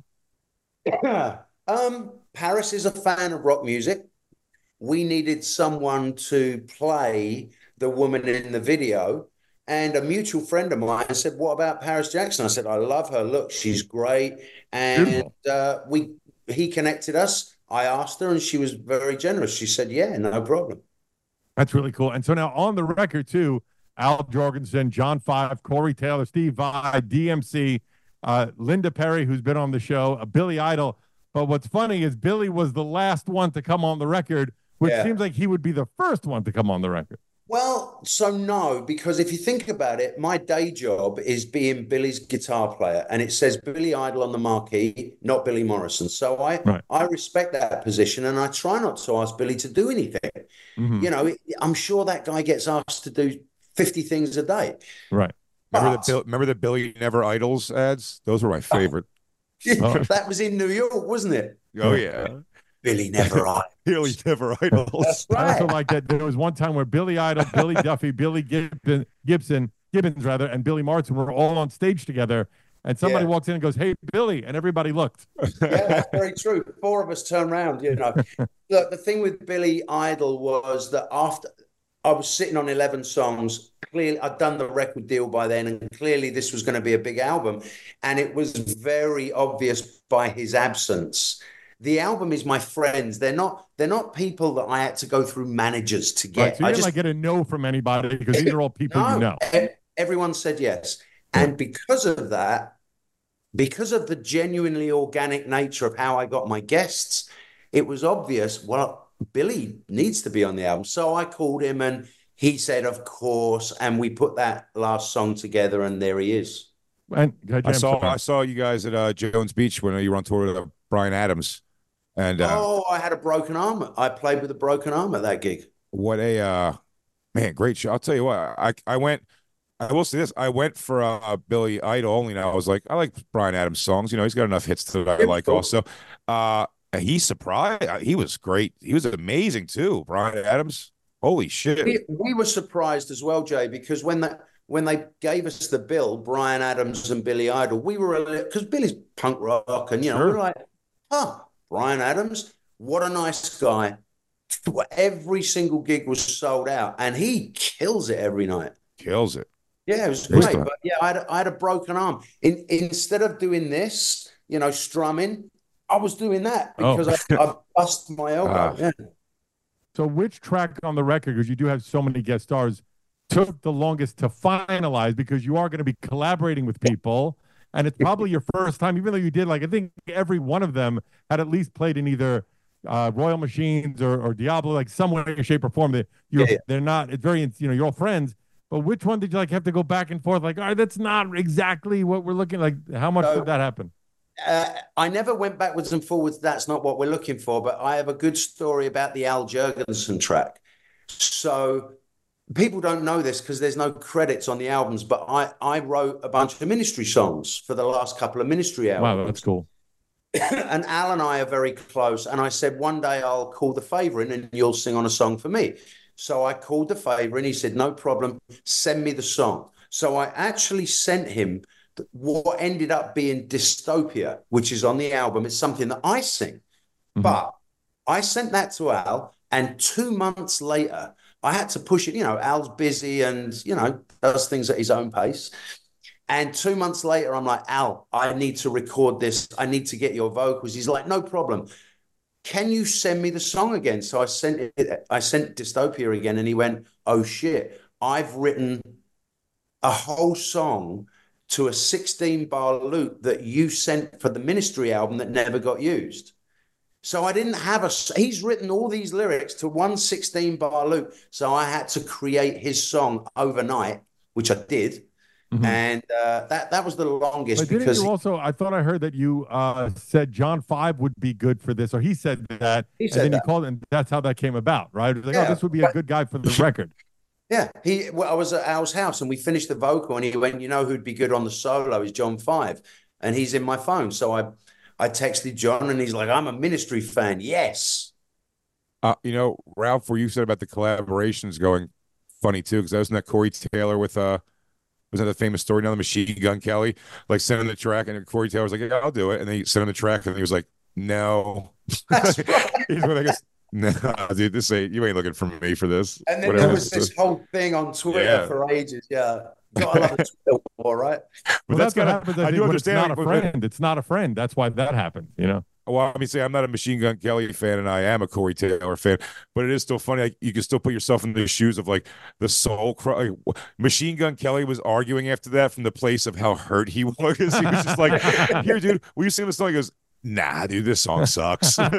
um, Paris is a fan of rock music. We needed someone to play the woman in the video. And a mutual friend of mine said, "What about Paris Jackson?" I said, "I love her. Look, she's great." And uh, we he connected us. I asked her, and she was very generous. She said, "Yeah, no problem." That's really cool. And so now on the record too, Al Jorgensen, John Five, Corey Taylor, Steve Vai, D M C, uh, Linda Perry, who's been on the show, uh, Billy Idol. But what's funny is Billy was the last one to come on the record, which yeah. seems like he would be the first one to come on the record. Well, so no, because if you think about it, my day job is being Billy's guitar player, and it says Billy Idol on the marquee, not Billy Morrison. So I, right. I respect that position, and I try not to ask Billy to do anything. Mm-hmm. You know, I'm sure that guy gets asked to do fifty things a day. Right. But, remember the remember the Billy Never Idols ads? Those were my favorite. Oh. That was in New York, wasn't it? Oh yeah. Billy Never Idol. Billy Never Idols. That's right. I also like that there was one time where Billy Idol, Billy Duffy, Billy Gibson, Gibson, Gibbons rather, and Billy Morrison were all on stage together, and somebody yeah. walks in and goes, "Hey, Billy," and everybody looked. Yeah, that's very true. Four of us turned around. You know, look, the thing with Billy Idol was that after I was sitting on eleven songs, clearly I'd done the record deal by then, and clearly this was going to be a big album, and it was very obvious by his absence. The album is my friends. They're not. They're not people that I had to go through managers to get. Right, so you I didn't just like get a no from anybody because these are all people no, you know. Everyone said yes, and because of that, because of the genuinely organic nature of how I got my guests, it was obvious. Well, Billy needs to be on the album, so I called him, and he said, "Of course." And we put that last song together, and there he is. And I saw. I saw you guys at uh, Jones Beach when you were on tour with uh, Bryan Adams. And uh, oh, I had a broken arm. I played with a broken arm at that gig. What a uh, man, great show! I'll tell you what. I I went. I will say this. I went for uh, Billy Idol only. Now I was like, I like Bryan Adams songs. You know, he's got enough hits that I like. Also, uh, he surprised. He was great. He was amazing too. Bryan Adams. Holy shit! We, we were surprised as well, Jay, because when that when they gave us the bill, Bryan Adams and Billy Idol, we were a because Billy's punk rock, and you know, Sure. we were like, oh, Bryan Adams, what a nice guy. Every single gig was sold out, and he kills it every night. Kills it. Yeah, it was Nice great. guy. But yeah, I had, I had a broken arm. In, instead of doing this, you know, strumming, I was doing that Oh. because I, I bust my elbow. Ah. Yeah. So which track on the record, because you do have so many guest stars, took the longest to finalize, because you are going to be collaborating with people, and it's probably your first time, even though you did, like, I think every one of them had at least played in either uh, Royal Machines or, or Diablo, like some way, shape, or form. That you're, Yeah, yeah. they're not. It's very, you know, you're all friends. But which one did you like have to go back and forth? Like, all right, that's not exactly what we're looking like. How much So- did that happen? Uh, I never went backwards and forwards. That's not what we're looking for. But I have a good story about the Al Jurgensen track. So people don't know this because there's no credits on the albums. But I, I wrote a bunch of Ministry songs for the last couple of Ministry albums. Wow, that's cool. And Al and I are very close. And I said, one day I'll call the favor in and you'll sing on a song for me. So I called the favor and he said, no problem, send me the song. So I actually sent him what ended up being Dystopia, which is on the album. It's something that I sing. Mhm. But I sent that to Al, and two months later, I had to push it. You know, Al's busy and, you know, does things at his own pace. And two months later, I'm like, Al, I need to record this. I need to get your vocals. He's like, no problem. Can you send me the song again? So I sent it, I sent Dystopia again, and he went, oh shit, I've written a whole song to a sixteen bar loop that you sent for the Ministry album that never got used. So I didn't have a, he's written all these lyrics to one sixteen bar loop. So I had to create his song overnight, which I did. Mhm. And uh, that, that was the longest But didn't because you also, I thought I heard that you uh, said John Five would be good for this, or he said that, He and said then you that. called, and that's how that came about, right? It was like, Yeah, oh, this would be a good guy for the record. yeah, he. Well, I was at Al's house and we finished the vocal, and he went, "You know who'd be good on the solo is John Five," and he's in my phone. So I, I texted John, and he's like, "I'm a Ministry fan." Yes. Uh, you know, Ralph, where you said about the collaborations going funny too, because wasn't that Corey Taylor with uh wasn't that the famous story now, the Machine Gun Kelly, like sending the track, and Corey Taylor was like, yeah, I'll do it. And then he sent him the track, and he was like, no. That's right. He's like, no, dude, this ain't, you ain't looking for me for this. And then Whatever there was this this whole thing on Twitter Yeah. for ages. Yeah, gotta love a Twitter war, right? But Well, that's that's what gotta- happens. I, I think, do when understand, It's not a like, friend. It's not a friend. That's why that happened. You know. Well, let me say I'm not a Machine Gun Kelly fan, and I am a Corey Taylor fan, but it is still funny. Like, you can still put yourself in the shoes of like the soul cry. Like, Machine Gun Kelly was arguing after that from the place of how hurt he was. He was just like, "Here, dude, will you sing this song?" He goes, "Nah, dude, this song sucks." And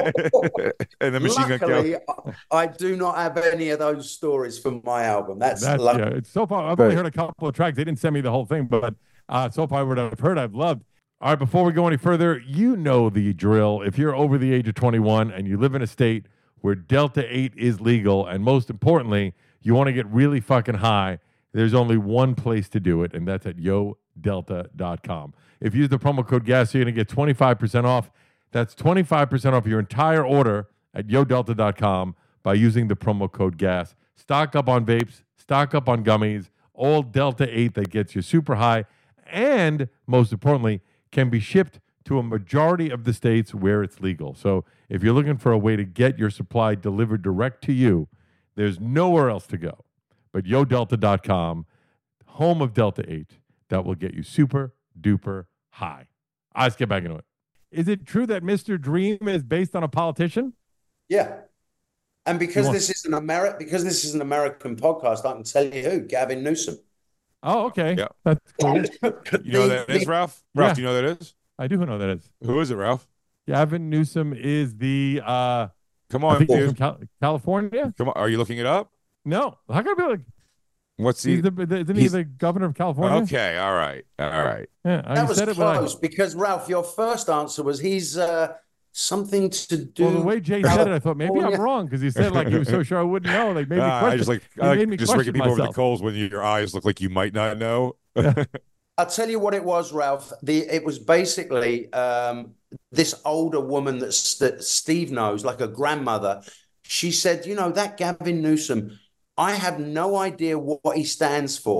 then Machine Gun Kelly. Luckily, I I do not have any of those stories from my album. That's, That's lucky. yeah. It's so far. I've Right. only heard a couple of tracks. They didn't send me the whole thing, but uh, so far what I've heard, I've loved. All right, before we go any further, you know the drill. If you're over the age of twenty-one and you live in a state where Delta eight is legal, and most importantly, you want to get really fucking high, there's only one place to do it, and that's at yo delta dot com. If you use the promo code GAS, you're going to get twenty-five percent off. That's twenty-five percent off your entire order at yo delta dot com by using the promo code GAS. Stock up on vapes, stock up on gummies, all Delta eight that gets you super high, and most importantly, can be shipped to a majority of the states where it's legal. So if you're looking for a way to get your supply delivered direct to you, there's nowhere else to go but yo delta dot com, home of Delta eight, that will get you super duper high. All right, let's get back into it. Is it true that Mister Dream is based on a politician? Yeah. And because You want- this is an Ameri- because this is an American podcast, I can tell you who, Gavin Newsom. Oh, okay. Yeah. That's cool. You know who that is, Ralph? Ralph, Yeah. do you know who that is? I do know that is. Who is it, Ralph? Gavin Newsom is the, uh, Come I on, think he's from dude. Cal- California? Come on. Are you looking it up? No. How can I be like, What's he? he's the, the, isn't he he's- the governor of California? Okay, all right, all right. Yeah, I That was said it, but I- close because, Ralph, your first answer was he's uh, something to do. Well, the way Jay said it, I thought maybe I'm California. wrong because he said like he was so sure I wouldn't know. Like maybe Ah, I just like It I made me like just question raking people over the myself. coals when you, your eyes look like you might not know. I'll tell you what it was, Ralph. The it was basically um, this older woman that, that Steve knows, like a grandmother. She said, you know, that Gavin Newsom, I have no idea what, what he stands for,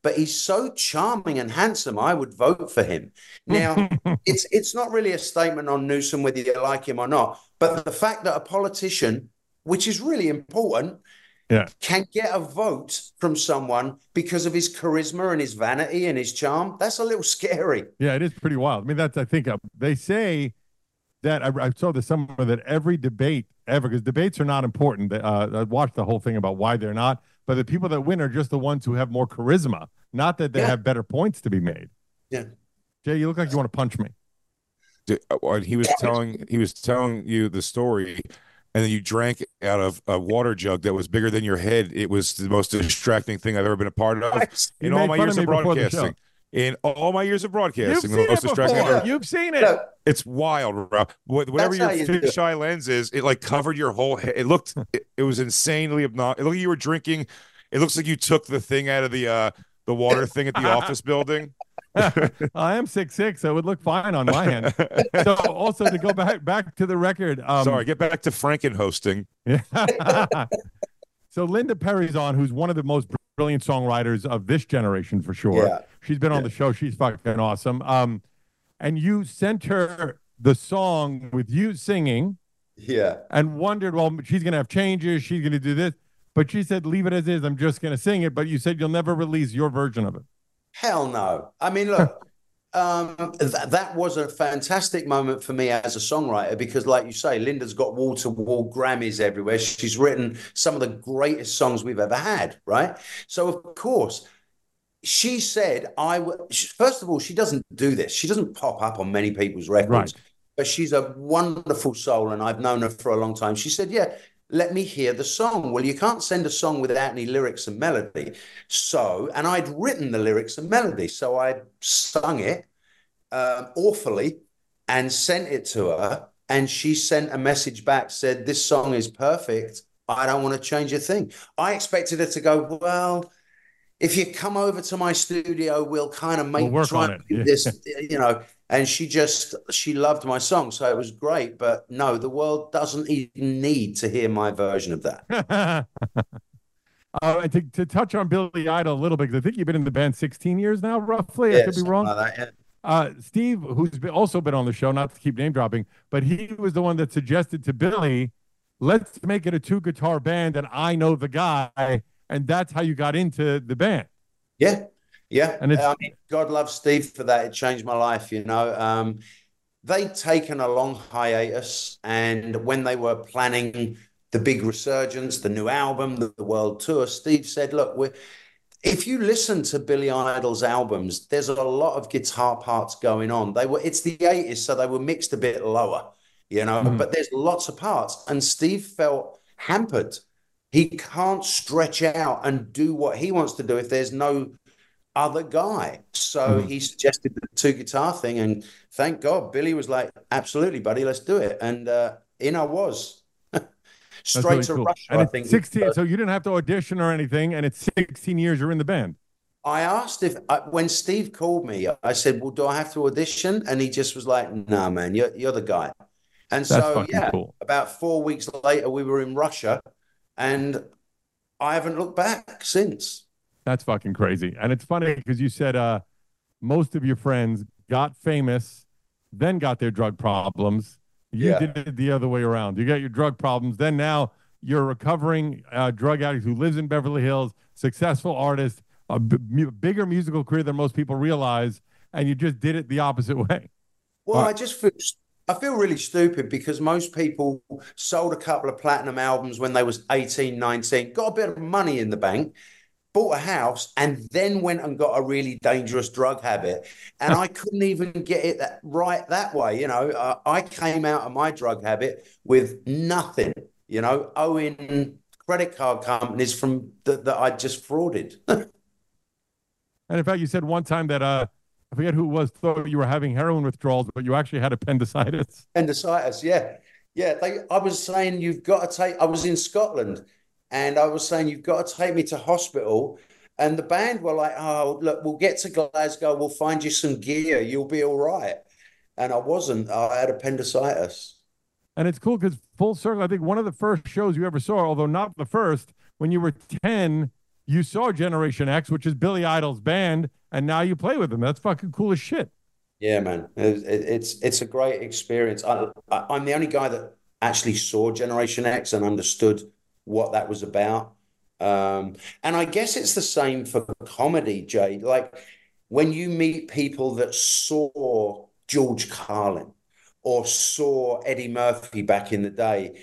but he's so charming and handsome. I would vote for him. Now, it's it's not really a statement on Newsom whether you like him or not, but the fact that a politician, which is really important, yeah. can get a vote from someone because of his charisma and his vanity and his charm, that's a little scary. Yeah, it is pretty wild. I mean, that's, I think, uh, they say that, I, I saw this somewhere, that every debate ever, because debates are not important. Uh, I watched the whole thing about why they're not, but the people that win are just the ones who have more charisma, not that they Yeah. have better points to be made. Yeah. Jay, you look like you want to punch me. Dude, uh, he was telling he was telling you the story, and then you drank out of a water jug that was bigger than your head. It was the most distracting thing I've ever been a part of You in all made my fun years of of me before the show. broadcasting. In all my years of You've broadcasting, seen the it most distracting before. ever. You've seen it. Look, It's wild, Ralph. Wh- Whatever That's how your you do it. fisheye lens is, it like covered your whole head. It looked, it, it was insanely obnoxious. It looked like you were drinking. It looks like you took the thing out of the uh the water thing at the office building. I am six six, so it would look fine on my hand. So also to go back back to the record. Um, Sorry, get back to Franken hosting. So Linda Perry's on, who's one of the most brilliant songwriters of this generation for sure. Yeah. She's been on the show. She's fucking awesome. Um, and you sent her the song with you singing yeah. and wondered, well, she's going to have changes. She's going to do this. But she said, leave it as is. I'm just going to sing it. But you said you'll never release your version of it. Hell no. I mean, look, um, th- that was a fantastic moment for me as a songwriter because, like you say, Linda's got wall-to-wall Grammys everywhere. She's written some of the greatest songs we've ever had, right? So, of course, she said, I w- first of all, she doesn't do this. She doesn't pop up on many people's records, Right. but she's a wonderful soul, and I've known her for a long time. She said, yeah, let me hear the song. Well, you can't send a song without any lyrics and melody. So, and I'd written the lyrics and melody. So I sung it um, awfully and sent it to her. And she sent a message back, said, this song is perfect. I don't want to change a thing. I expected her to go, well, if you come over to my studio, we'll kind of make We'll work try on and it. do Yeah. this, you know. And she just, she loved my song. So it was great. But no, the world doesn't even need to hear my version of that. uh, and to, to touch on Billy Idol a little bit, because I think you've been in the band sixteen years now, roughly. I Yeah, could be something wrong. like that, yeah. Uh, Steve, who's been, also been on the show, not to keep name dropping, but he was the one that suggested to Billy, let's make it a two guitar band, and I know the guy, and that's how you got into the band. Yeah. Yeah. And it's- I mean, God love Steve for that. It changed my life, you know. Um, they'd taken a long hiatus, and when they were planning the big resurgence, the new album, the, the world tour, Steve said, look, we're, if you listen to Billy Idol's albums, there's a lot of guitar parts going on. They were, it's the eighties, so they were mixed a bit lower, you know, Mhm. but there's lots of parts. And Steve felt hampered. He can't stretch out and do what he wants to do if there's no other guy. So Mhm. he suggested the two guitar thing, and thank God Billy was like, absolutely, buddy, let's do it. And uh, in I was. That's Straight really to cool. Russia, And I it's think. sixteen, so you didn't have to audition or anything, and it's sixteen years you're in the band. I asked if, I, when Steve called me, I said, well, do I have to audition? And he just was like, no, man, you're, you're the guy. And That's so, fucking yeah, cool. about four weeks later, we were in Russia, and I haven't looked back since. That's fucking crazy. And it's funny because you said uh, most of your friends got famous, then got their drug problems. You Yeah. did it the other way around. You got your drug problems, then now you're a recovering uh, drug addict who lives in Beverly Hills, successful artist, a b- mu- bigger musical career than most people realize, and you just did it the opposite way. Well, Wow. I just feel I feel really stupid because most people sold a couple of platinum albums when they was eighteen, nineteen, got a bit of money in the bank, bought a house, and then went and got a really dangerous drug habit. And I couldn't even get it that, right that way. You know, uh, I came out of my drug habit with nothing, you know, owing credit card companies from that that I just frauded. And in fact, you said one time that uh, I forget who it was, thought you were having heroin withdrawals, but you actually had appendicitis. Appendicitis, yeah. Yeah, they, I was saying you've got to take, I was in Scotland and I was saying you've got to take me to hospital. And the band were like, oh, look, we'll get to Glasgow, we'll find you some gear, you'll be all right. And I wasn't, I had appendicitis. And it's cool because full circle, I think one of the first shows you ever saw, although not the first, when you were ten, you saw Generation X, which is Billy Idol's band, and now you play with them. That's fucking cool as shit. Yeah, man, it, it, it's it's a great experience. I, I, I'm the only guy that actually saw Generation X and understood what that was about. Um, and I guess it's the same for comedy, Jay. Like when you meet people that saw George Carlin or saw Eddie Murphy back in the day,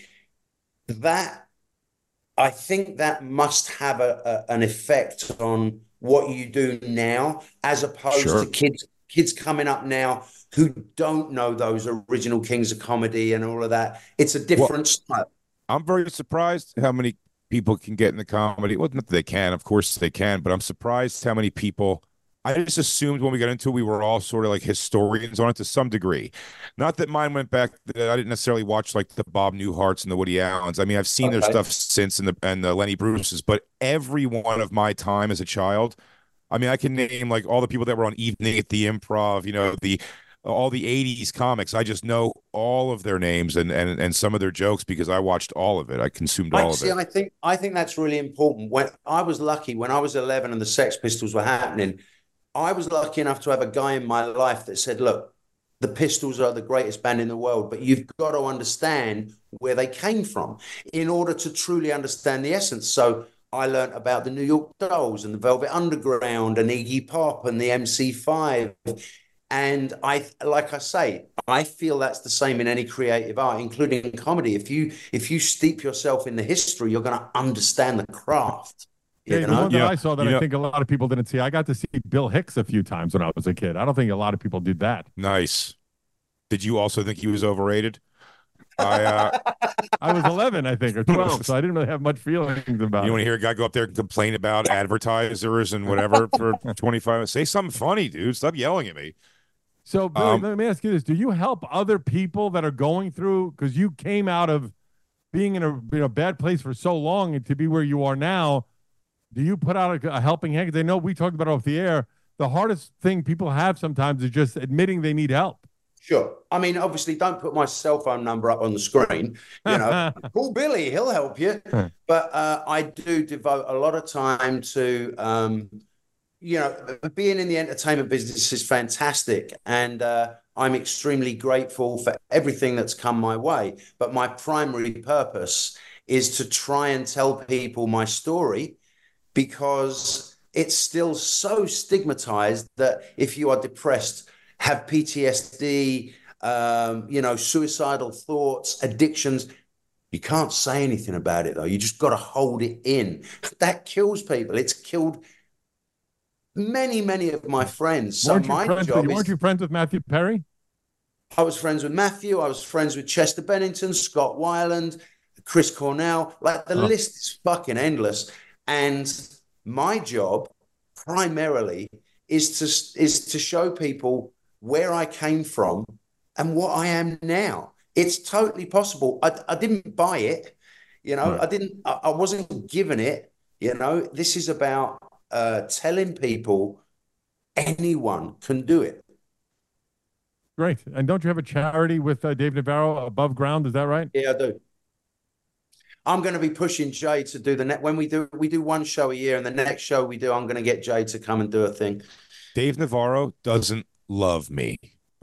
that I think that must have a, a an effect on what you do now, as opposed Sure. to kids kids coming up now who don't know those original kings of comedy and all of that. It's a different style. I'm very surprised how many people can get in the comedy. Well, not that they can, of course they can, but I'm surprised how many people. I just assumed when we got into it, we were all sort of like historians on it to some degree. Not that mine went back. That I didn't necessarily watch like the Bob Newharts and the Woody Allens. I mean, I've seen their Okay. stuff since and the and the Lenny Bruce's, but every one of my time as a child, I mean, I can name like all the people that were on Evening at the Improv, you know, the all the eighties comics. I just know all of their names and and and some of their jokes because I watched all of it. I consumed all I, of see, it. I think I think that's really important. When I was lucky, when I was eleven and the Sex Pistols were happening, I was lucky enough to have a guy in my life that said, look, the Pistols are the greatest band in the world, but you've got to understand where they came from in order to truly understand the essence. So I learned about the New York Dolls and the Velvet Underground and Iggy Pop and the M C five. And I, like I say, I feel that's the same in any creative art, including comedy. If you if you steep yourself in the history, you're going to understand the craft. You Hey, the know? one that Yeah. I saw that You I know- think a lot of people didn't see, I got to see Bill Hicks a few times when I was a kid. I don't think a lot of people did that. Nice. Did you also think he was overrated? I uh, I was eleven, I think, or twelve, so I didn't really have much feelings about you it. want to hear a guy go up there and complain about advertisers and whatever for twenty-five? Say something funny, dude. Stop yelling at me. So, Billy, Um, let me ask you this: do you help other people that are going through? Because you came out of being in a you know bad place for so long, and to be where you are now, do you put out a, a helping hand? Because I know we talked about it off the air. The hardest thing people have sometimes is just admitting they need help. Sure. I mean, obviously, don't put my cell phone number up on the screen. You know, call Billy; he'll help you. But uh, I do devote a lot of time to, um, you know, being in the entertainment business is fantastic, and uh, I'm extremely grateful for everything that's come my way. But my primary purpose is to try and tell people my story, because it's still so stigmatized that if you are depressed, have P T S D, um, you know, suicidal thoughts, addictions, you can't say anything about it, though. You just got to hold it in. That kills people. It's killed many, many of my friends. So weren't you my friends? job With, is, weren't you friends with Matthew Perry? I was friends with Matthew. I was friends with Chester Bennington, Scott Weiland, Chris Cornell. Like the Oh. list is fucking endless. And my job primarily is to is to show people where I came from and what I am now. It's totally possible. I, I didn't buy it, you know. Right. I didn't. I, I wasn't given it. You know, this is about uh, telling people anyone can do it. Great. And don't you have a charity with uh, Dave Navarro, Above Ground? Is that right? Yeah, I do. I'm going to be pushing Jay to do the net when we do we do one show a year, and the next show we do, I'm going to get Jay to come and do a thing. Dave Navarro doesn't love me.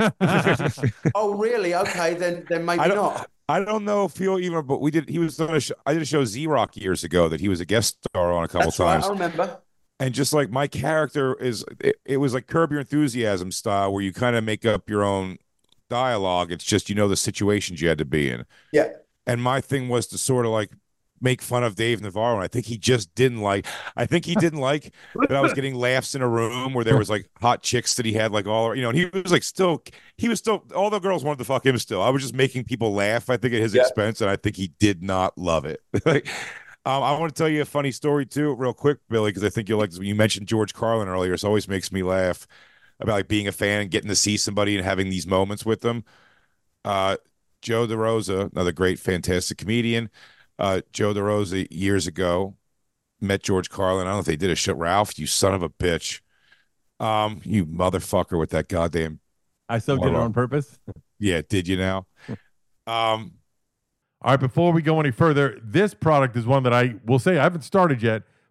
Oh, really? Okay, then then maybe I don't- not. I don't know if he'll even, but we did. He was on a show. I did a show Z Rock years ago that he was a guest star on a couple That's times. right. I remember. And just like my character is, it, it was like Curb Your Enthusiasm style, where you kind of make up your own dialogue. It's just, you know, the situations you had to be in. Yeah. And my thing was to sort of like make fun of Dave Navarro. And I think he just didn't like, I think he didn't like that I was getting laughs in a room where there was like hot chicks that he had like all, you know, and he was like still, he was still, all the girls wanted to fuck him still. I was just making people laugh, I think, at his Yeah. expense. And I think he did not love it. Like, Um, I want to tell you a funny story too, real quick, Billy, because I think you'll like this. When you mentioned George Carlin earlier, it always makes me laugh about like being a fan and getting to see somebody and having these moments with them. Uh, Joe DeRosa, another great, fantastic comedian. Uh, Joe DeRosa years ago met George Carlin. I don't know if they did a show. Ralph, you son of a bitch, um, you motherfucker with that goddamn. I so did it on purpose. Yeah, did you now? Um. All right, before we go any further, this product is one that I will say I haven't started yet,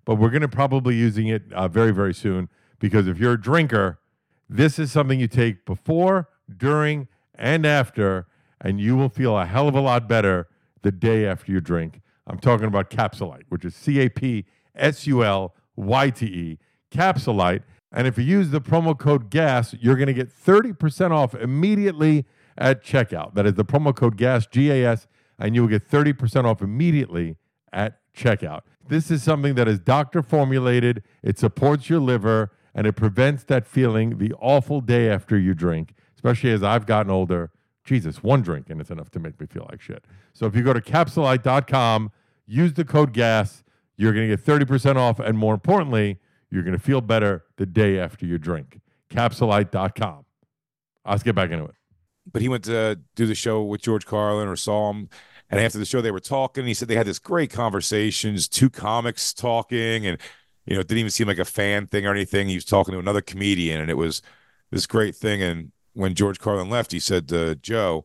but we're going to probably using it uh, very, very soon because if you're a drinker, this is something you take before, during, and after, and you will feel a hell of a lot better the day after you drink. I'm talking about Capsulite, which is C A P S U L Y T E, Capsulite. And if you use the promo code GAS, you're going to get thirty percent off immediately at checkout. That is the promo code GAS, G A S, and you will get thirty percent off immediately at checkout. This is something that is doctor formulated. It supports your liver, and it prevents that feeling the awful day after you drink, especially as I've gotten older. Jesus, one drink, and it's enough to make me feel like shit. So if you go to capsulite dot com, use the code GAS, you're going to get thirty percent off, and more importantly, you're going to feel better the day after you drink. capsulite dot com. Let's get back into it. But he went to do the show with George Carlin or saw him. And after the show, they were talking. He said they had this great conversations, two comics talking. And, you know, it didn't even seem like a fan thing or anything. He was talking to another comedian, and it was this great thing. And when George Carlin left, he said to Joe,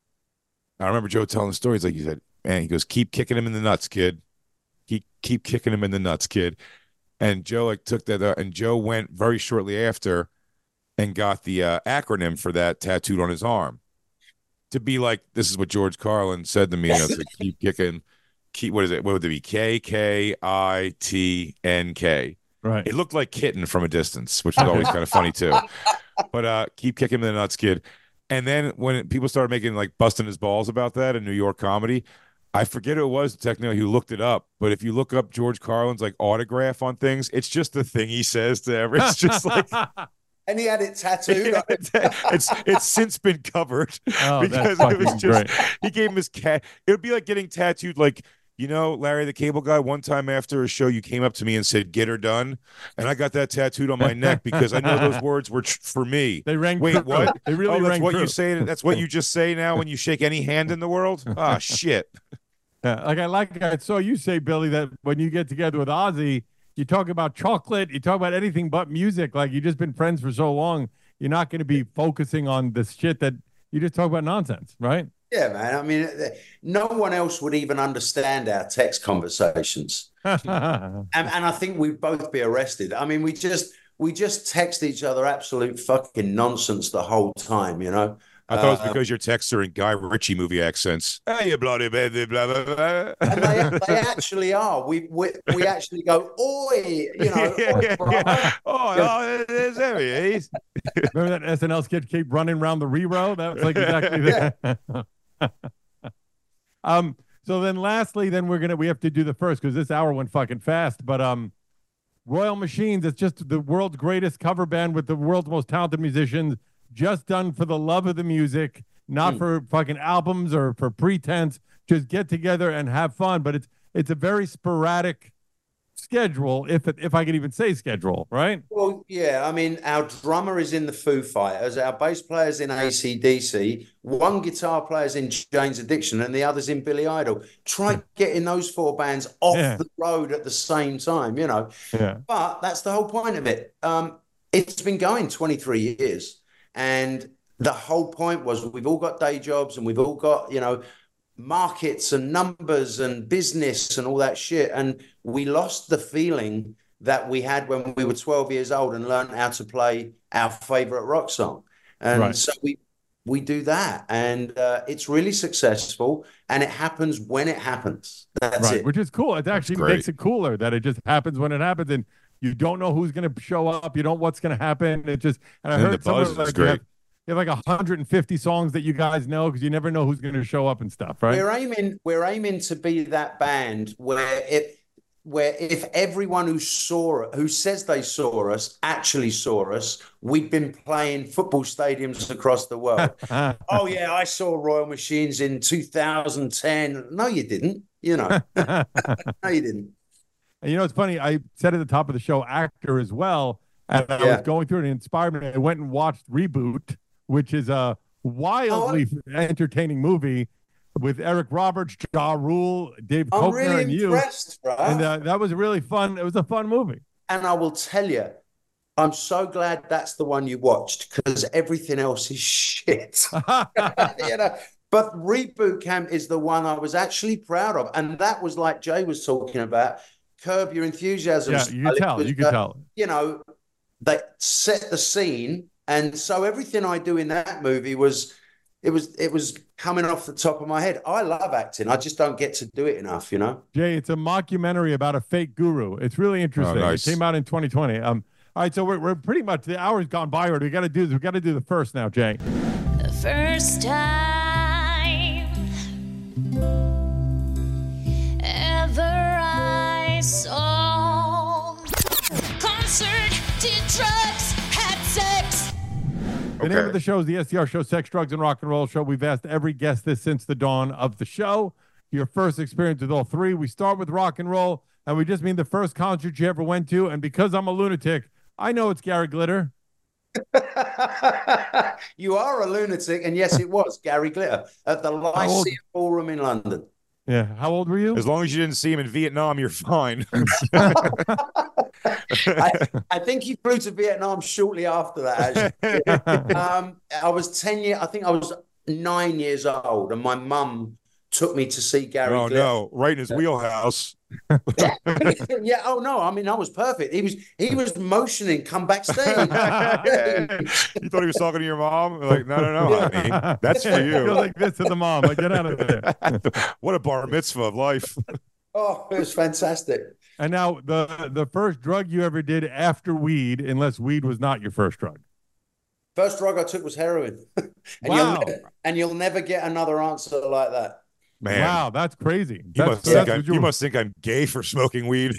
I remember Joe telling the story. He's like, he said, man, he goes, keep kicking him in the nuts, kid. Keep, keep kicking him in the nuts, kid. And Joe like took that, uh, and Joe went very shortly after and got the uh, acronym for that tattooed on his arm to be like, this is what George Carlin said to me. You know, to keep kicking, keep, what is it? What would it be? K K I T N K. Right. It looked like kitten from a distance, which was always kind of funny too. But uh, keep kicking him in the nuts, kid. And then when people started making like busting his balls about that in New York comedy, I forget who it was technically who looked it up, but if you look up George Carlin's like autograph on things, it's just the thing he says to everyone. It's just like, and he had it tattooed. yeah, it's, it's it's since been covered Oh, because that's it was fucking just great. he gave him his cat. It would be like getting tattooed, like, you know, Larry the Cable Guy. One time after a show, you came up to me and said, "Get her done," and I got that tattooed on my neck because I know those words were tr- for me. They rang Wait, true. what? They really oh, that's rang what true. you say. That's what you just say now when you shake any hand in the world. Ah, shit. Yeah, like I like I saw you say, Billy, that when you get together with Ozzy, you talk about chocolate, you talk about anything but music. Like you've just been friends for so long, you're not going to be focusing on this shit that you just talk about nonsense, right? Yeah, man. I mean, no one else would even understand our text conversations, and, and I think we'd both be arrested. I mean, we just we just text each other absolute fucking nonsense the whole time, you know. I thought it was Uh, because your texts are in Guy Ritchie movie accents. Hey, you bloody baby, blah, blah, blah. and they, they actually are. We, we we actually go, oi, you know. Yeah, "Oi, yeah, bro." yeah. Oh, oh, there's there he is. Remember that S N L skit keep running around the re-row? That was like exactly that. um. So then, lastly, then we're gonna we have to do the first because this hour went fucking fast. But um, Royal Machines, it's just the world's greatest cover band with the world's most talented musicians, just done for the love of the music, not Mm. for fucking albums or for pretense. Just get together and have fun. But it's it's a very sporadic schedule, if it, if I could even say schedule, right? Well, yeah. I mean, our drummer is in the Foo Fighters, our bass player's in A C D C, one guitar player's in Jane's Addiction, and the other's in Billy Idol. Try getting those four bands off Yeah. the road at the same time, you know. Yeah. But that's the whole point of it. Um, it's been going twenty-three years. And the whole point was we've all got day jobs and we've all got, you know, markets and numbers and business and all that shit. And we lost the feeling that we had when we were twelve years old and learned how to play our favorite rock song. And Right. so we we do that. And uh, it's really successful. And it happens when it happens. That's Right, it. which is cool. It actually great. makes it cooler that it just happens when it happens, and you don't know who's going to show up. You don't know what's going to happen. It just and I And the heard someone buzz is like you great. have, you have like one hundred fifty songs that you guys know because you never know who's going to show up and stuff, right? We're aiming we're aiming to be that band where if where if everyone who saw who says they saw us actually saw us, we'd been playing football stadiums across the world. Oh yeah, I saw Royal Machines in two thousand ten. No, you didn't. You know, no, you didn't. And you know, it's funny. I said at the top of the show, actor as well. And I Yeah. was going through it and it inspired me. I went and watched Reboot, which is a wildly entertaining movie with Eric Roberts, Ja Rule, Dave I'm Koechner, really and you. impressed, right? And uh, that was really fun. It was a fun movie. And I will tell you, I'm so glad that's the one you watched because everything else is shit. you know, but Reboot Camp is the one I was actually proud of. And that was like Jay was talking about, Curb Your Enthusiasm. Yeah, you can tell. was, You can uh, tell. You know, they set the scene, and so everything I do in that movie was, it was, it was coming off the top of my head. I love acting. I just don't get to do it enough, you know. Jay, it's a mockumentary about a fake guru. It's really interesting. Oh, nice. It came out in twenty twenty. Um, all right, so we're, we're pretty much the hour's gone by. Already. We got to do this. We got to do the first now, Jay. The first time ever I saw concert, did drugs, had sex. The name of the show is the S D R Show, Sex, Drugs, and Rock and Roll Show. We've asked every guest this since the dawn of the show. Your first experience with all three. We start with rock and roll, and we just mean the first concert you ever went to. And because I'm a lunatic, I know it's Gary Glitter. You are a lunatic, and yes, it was Gary Glitter at the Lyceum Ballroom in London. Yeah. How old were you? As long as you didn't see him in Vietnam, you're fine. I, I think he flew to Vietnam shortly after that. Actually. um, I was ten years. I think I was nine years old, and my mum took me to see Gary. Oh Glitter. no, right in his wheelhouse. Yeah. Oh no. I mean, I was perfect. He was. He was motioning. Come backstage. You thought he was talking to your mom? Like, no, no, no, honey, that's for You're you. like this to the mom. Like, get out of there. What a bar mitzvah of life. Oh, it was fantastic. And now the the first drug you ever did after weed, unless weed was not your first drug. First drug I took was heroin, and Wow. you'll never, and you'll never get another answer like that. Man, Wow, that's crazy. you That's, must that's think what I'm, you you were- must think I'm gay for smoking weed.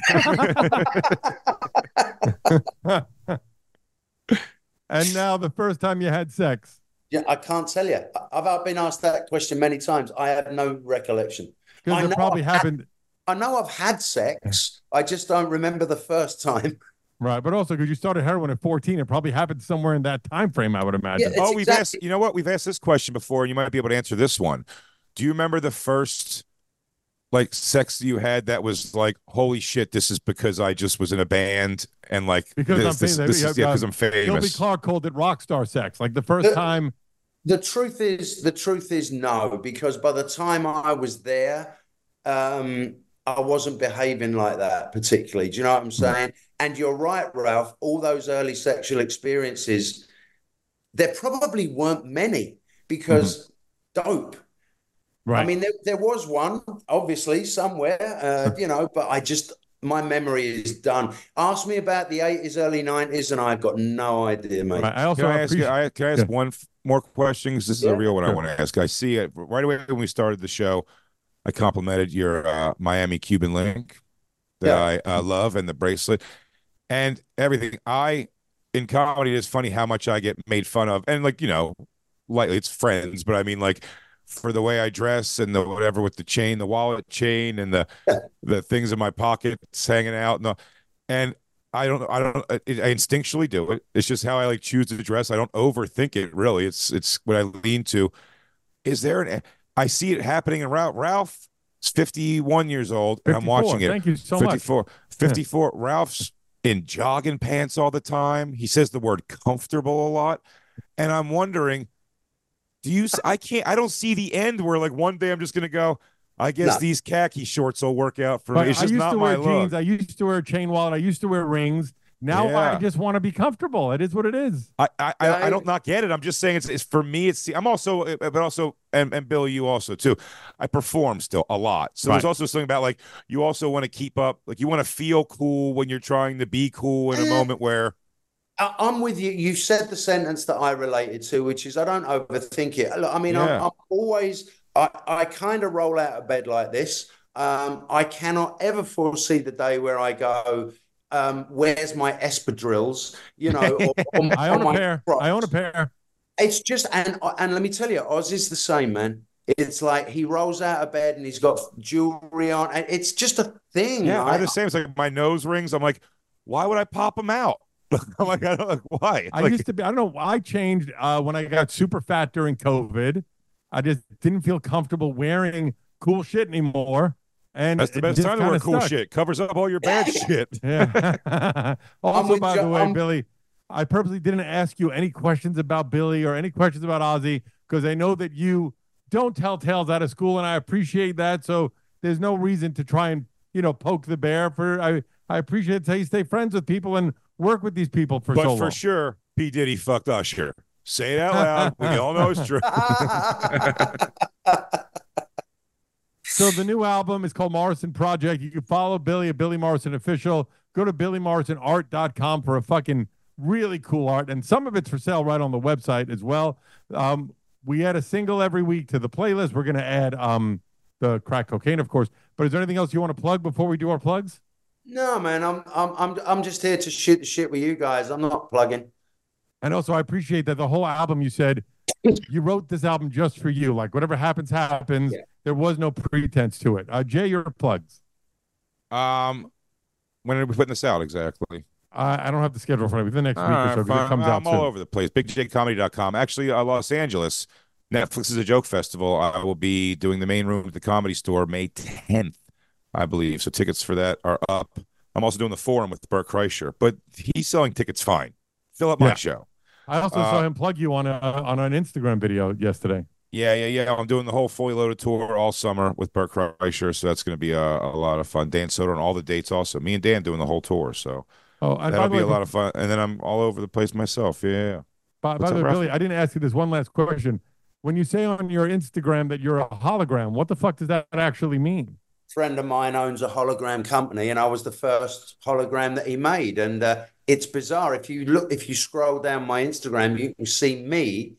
And now the first time you had sex. Yeah, I can't tell you. I've been asked that question many times. I have no recollection. I Because it know probably I've had- happened. I know I've had sex. I just don't remember the first time. Right, but also because you started heroin at fourteen, it probably happened somewhere in that time frame, I would imagine. Yeah, Oh, It's we've exactly- asked, you know what? We've asked this question before, and you might be able to answer this one. Do you remember the first like sex you had that was like, holy shit, this is because I just was in a band and like Because this, I'm this, famous. this is yeah, Uh, because I'm Sylvie famous. Clark called it rock star sex. Like the first The- time. The truth is, the truth is no, because by the time I was there, um, I wasn't behaving like that particularly. Do you know what I'm saying? And you're right, Ralph. All those early sexual experiences, there probably weren't many because dope. Right. I mean, there, there was one, obviously, somewhere, uh, you know, but I just, my memory is done. Ask me about the eighties, early nineties, and I've got no idea, mate. Right, I also Can I ask you? appreciate. I, can I ask Yeah. one f- more question? 'Cause this is Yeah. a real one I Sure. want to ask. I see it right away when we started the show. I complimented your uh, Miami Cuban link that I uh, love and the bracelet and everything. I in comedy, it's funny how much I get made fun of, and like you know, lightly, it's friends, but I mean like for the way I dress and the whatever with the chain, the wallet chain, and the the things in my pockets hanging out, and the, and I don't, I don't, I, I instinctually do it. It's just how I like choose to dress. I don't overthink it. Really, it's it's what I lean to. Is there an? I see it happening in Ralph. Ralph is fifty-one years old, and I'm fifty-four. watching it. Thank you so much. fifty-four. fifty-four. Ralph's in jogging pants all the time. He says the word comfortable a lot, and I'm wondering, do you? s- I can't. I don't see the end where like one day I'm just gonna go. I guess No. these khaki shorts will work out for But me. It's I just used not to my wear look. jeans. I used to wear a chain wallet. I used to wear rings. Now I Yeah. just want to be comfortable. It is what it is. I, I, I, Yeah, I don't not get it. I'm just saying it's, it's for me. It's I'm also, uh, but also, and, and Bill, you also too. I perform still a lot, so there's Right. also something about like you also want to keep up, like you want to feel cool when you're trying to be cool in a Eh. moment where I- I'm with you. You said the sentence that I related to, which is I don't overthink it. Look, I mean, Yeah. I'm, I'm always, I, I kind of roll out of bed like this. Um, I cannot ever foresee the day where I go, um, where's my espadrilles? You know, or, or I own or a my pair. Crocs. I own a pair. It's just, and and let me tell you, Oz is the same, man. It's like he rolls out of bed and he's got jewelry on. And it's just a thing. yeah, I- I'm the same. It's like my nose rings. I'm like, why would I pop them out? I'm like, I don't like why. I Like, used to be, I don't know. I changed uh, when I got super fat during COVID. I just didn't feel comfortable wearing cool shit anymore. And that's the it best just time to wear kinda cool stuck. shit. Covers up all your bad shit. Yeah. Also, with by you- the way, I'm- Billy, I purposely didn't ask you any questions about Billy or any questions about Ozzy because I know that you don't tell tales out of school, and I appreciate that. So there's no reason to try and you know, poke the bear. For I, I appreciate it's how you stay friends with people and work with these people for but so for long. But for sure, P. Diddy fucked Usher. Say it out loud. We all know it's true. So the new album is called Morrison Project. You can follow Billy at Billy Morrison Official. Go to billy morrison art dot com for a fucking really cool art. And some of it's for sale right on the website as well. Um, we add a single every week to the playlist. We're going to add um, the crack cocaine, of course. But is there anything else you want to plug before we do our plugs? No, man. I'm I'm I'm I'm just here to shoot the shit with you guys. I'm not plugging. And also, I appreciate that the whole album, you said you wrote this album just for you. Like whatever happens, happens. Yeah. There was no pretense to it. Uh, Jay, your plugs. Um, when are we putting this out exactly? Uh, I don't have the schedule for it. The next week right, or so, because it comes I'm out I'm soon. all over the place. big j comedy dot com. Actually, uh, Los Angeles. Netflix is a joke festival. I will be doing the main room at the Comedy Store May tenth, I believe. So tickets for that are up. I'm also doing the Forum with Bert Kreischer, but he's selling tickets fine. Fill up my yeah. show. I also uh, saw him plug you on a on an Instagram video yesterday. Yeah, yeah, yeah. I'm doing the whole Fully Loaded tour all summer with Bert Kreischer, so that's going to be a, a lot of fun. Dan Soder on all the dates also. Me and Dan doing the whole tour, so oh, and that'll be way, a lot of fun. And then I'm all over the place myself. Yeah, yeah. By, by the way, Billy, I didn't ask you this one last question. When you say on your Instagram that you're a hologram, what the fuck does that actually mean? A friend of mine owns a hologram company, and I was the first hologram that he made. And uh, it's bizarre. If you look, if you scroll down my Instagram, you can see me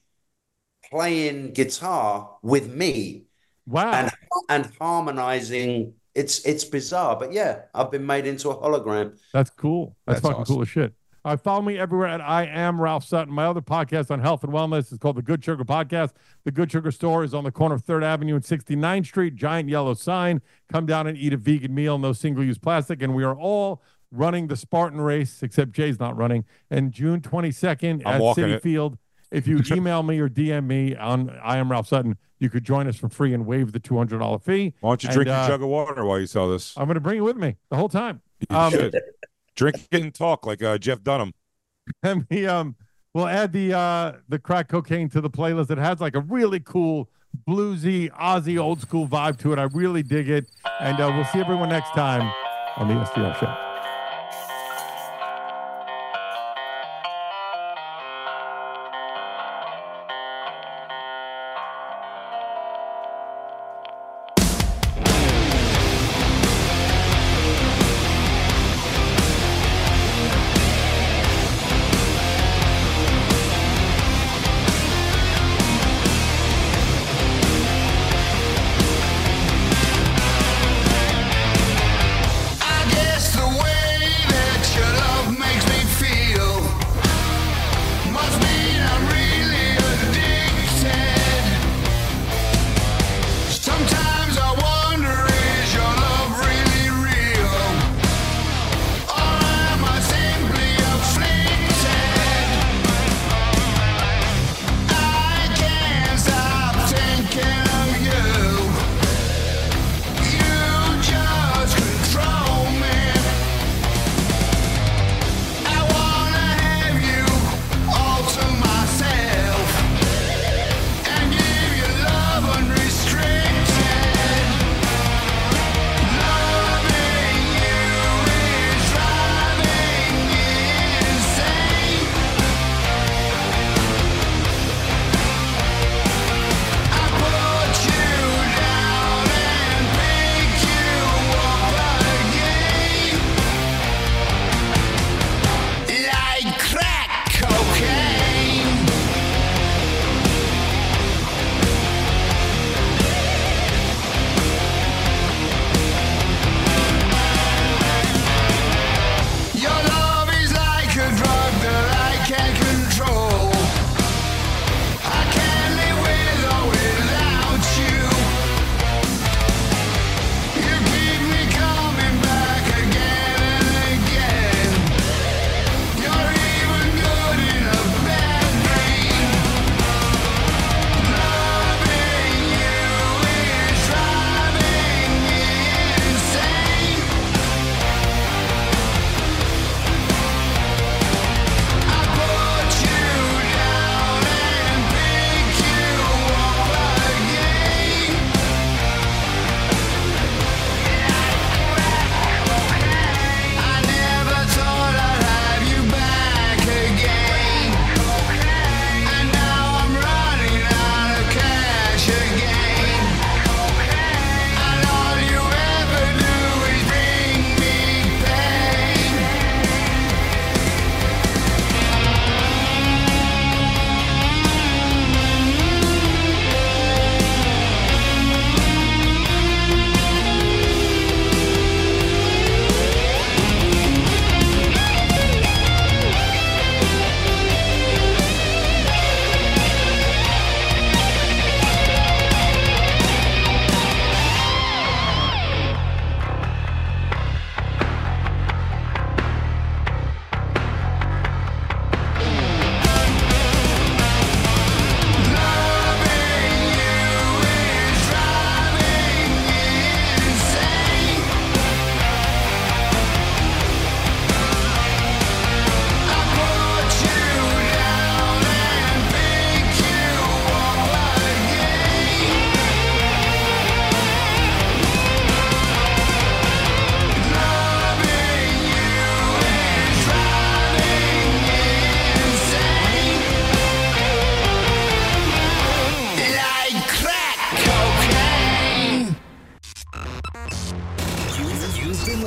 playing guitar with me. Wow. And and harmonizing. It's it's bizarre, but yeah, I've been made into a hologram. That's cool. That's, That's fucking awesome. cool as shit. Uh, follow me everywhere at I Am Ralph Sutton. My other podcast on health and wellness is called The Good Sugar Podcast. The Good Sugar Store is on the corner of third Avenue and sixty-ninth Street. Giant yellow sign. Come down and eat a vegan meal. No single-use plastic. And we are all running the Spartan race, except Jay's not running. And June twenty-second I'm at City it. Field. If you email me or D M me on I Am Ralph Sutton, you could join us for free and waive the two hundred dollars fee. Why don't you and, drink uh, your jug of water while you sell this? I'm going to bring it with me the whole time. You Um, should. Drink it and talk like uh, Jeff Dunham. And we um we'll add the uh the crack cocaine to the playlist. It has like a really cool bluesy Aussie old school vibe to it. I really dig it. And uh, we'll see everyone next time on the S D R Show. I guess the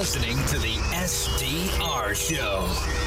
listening to the S D R Show.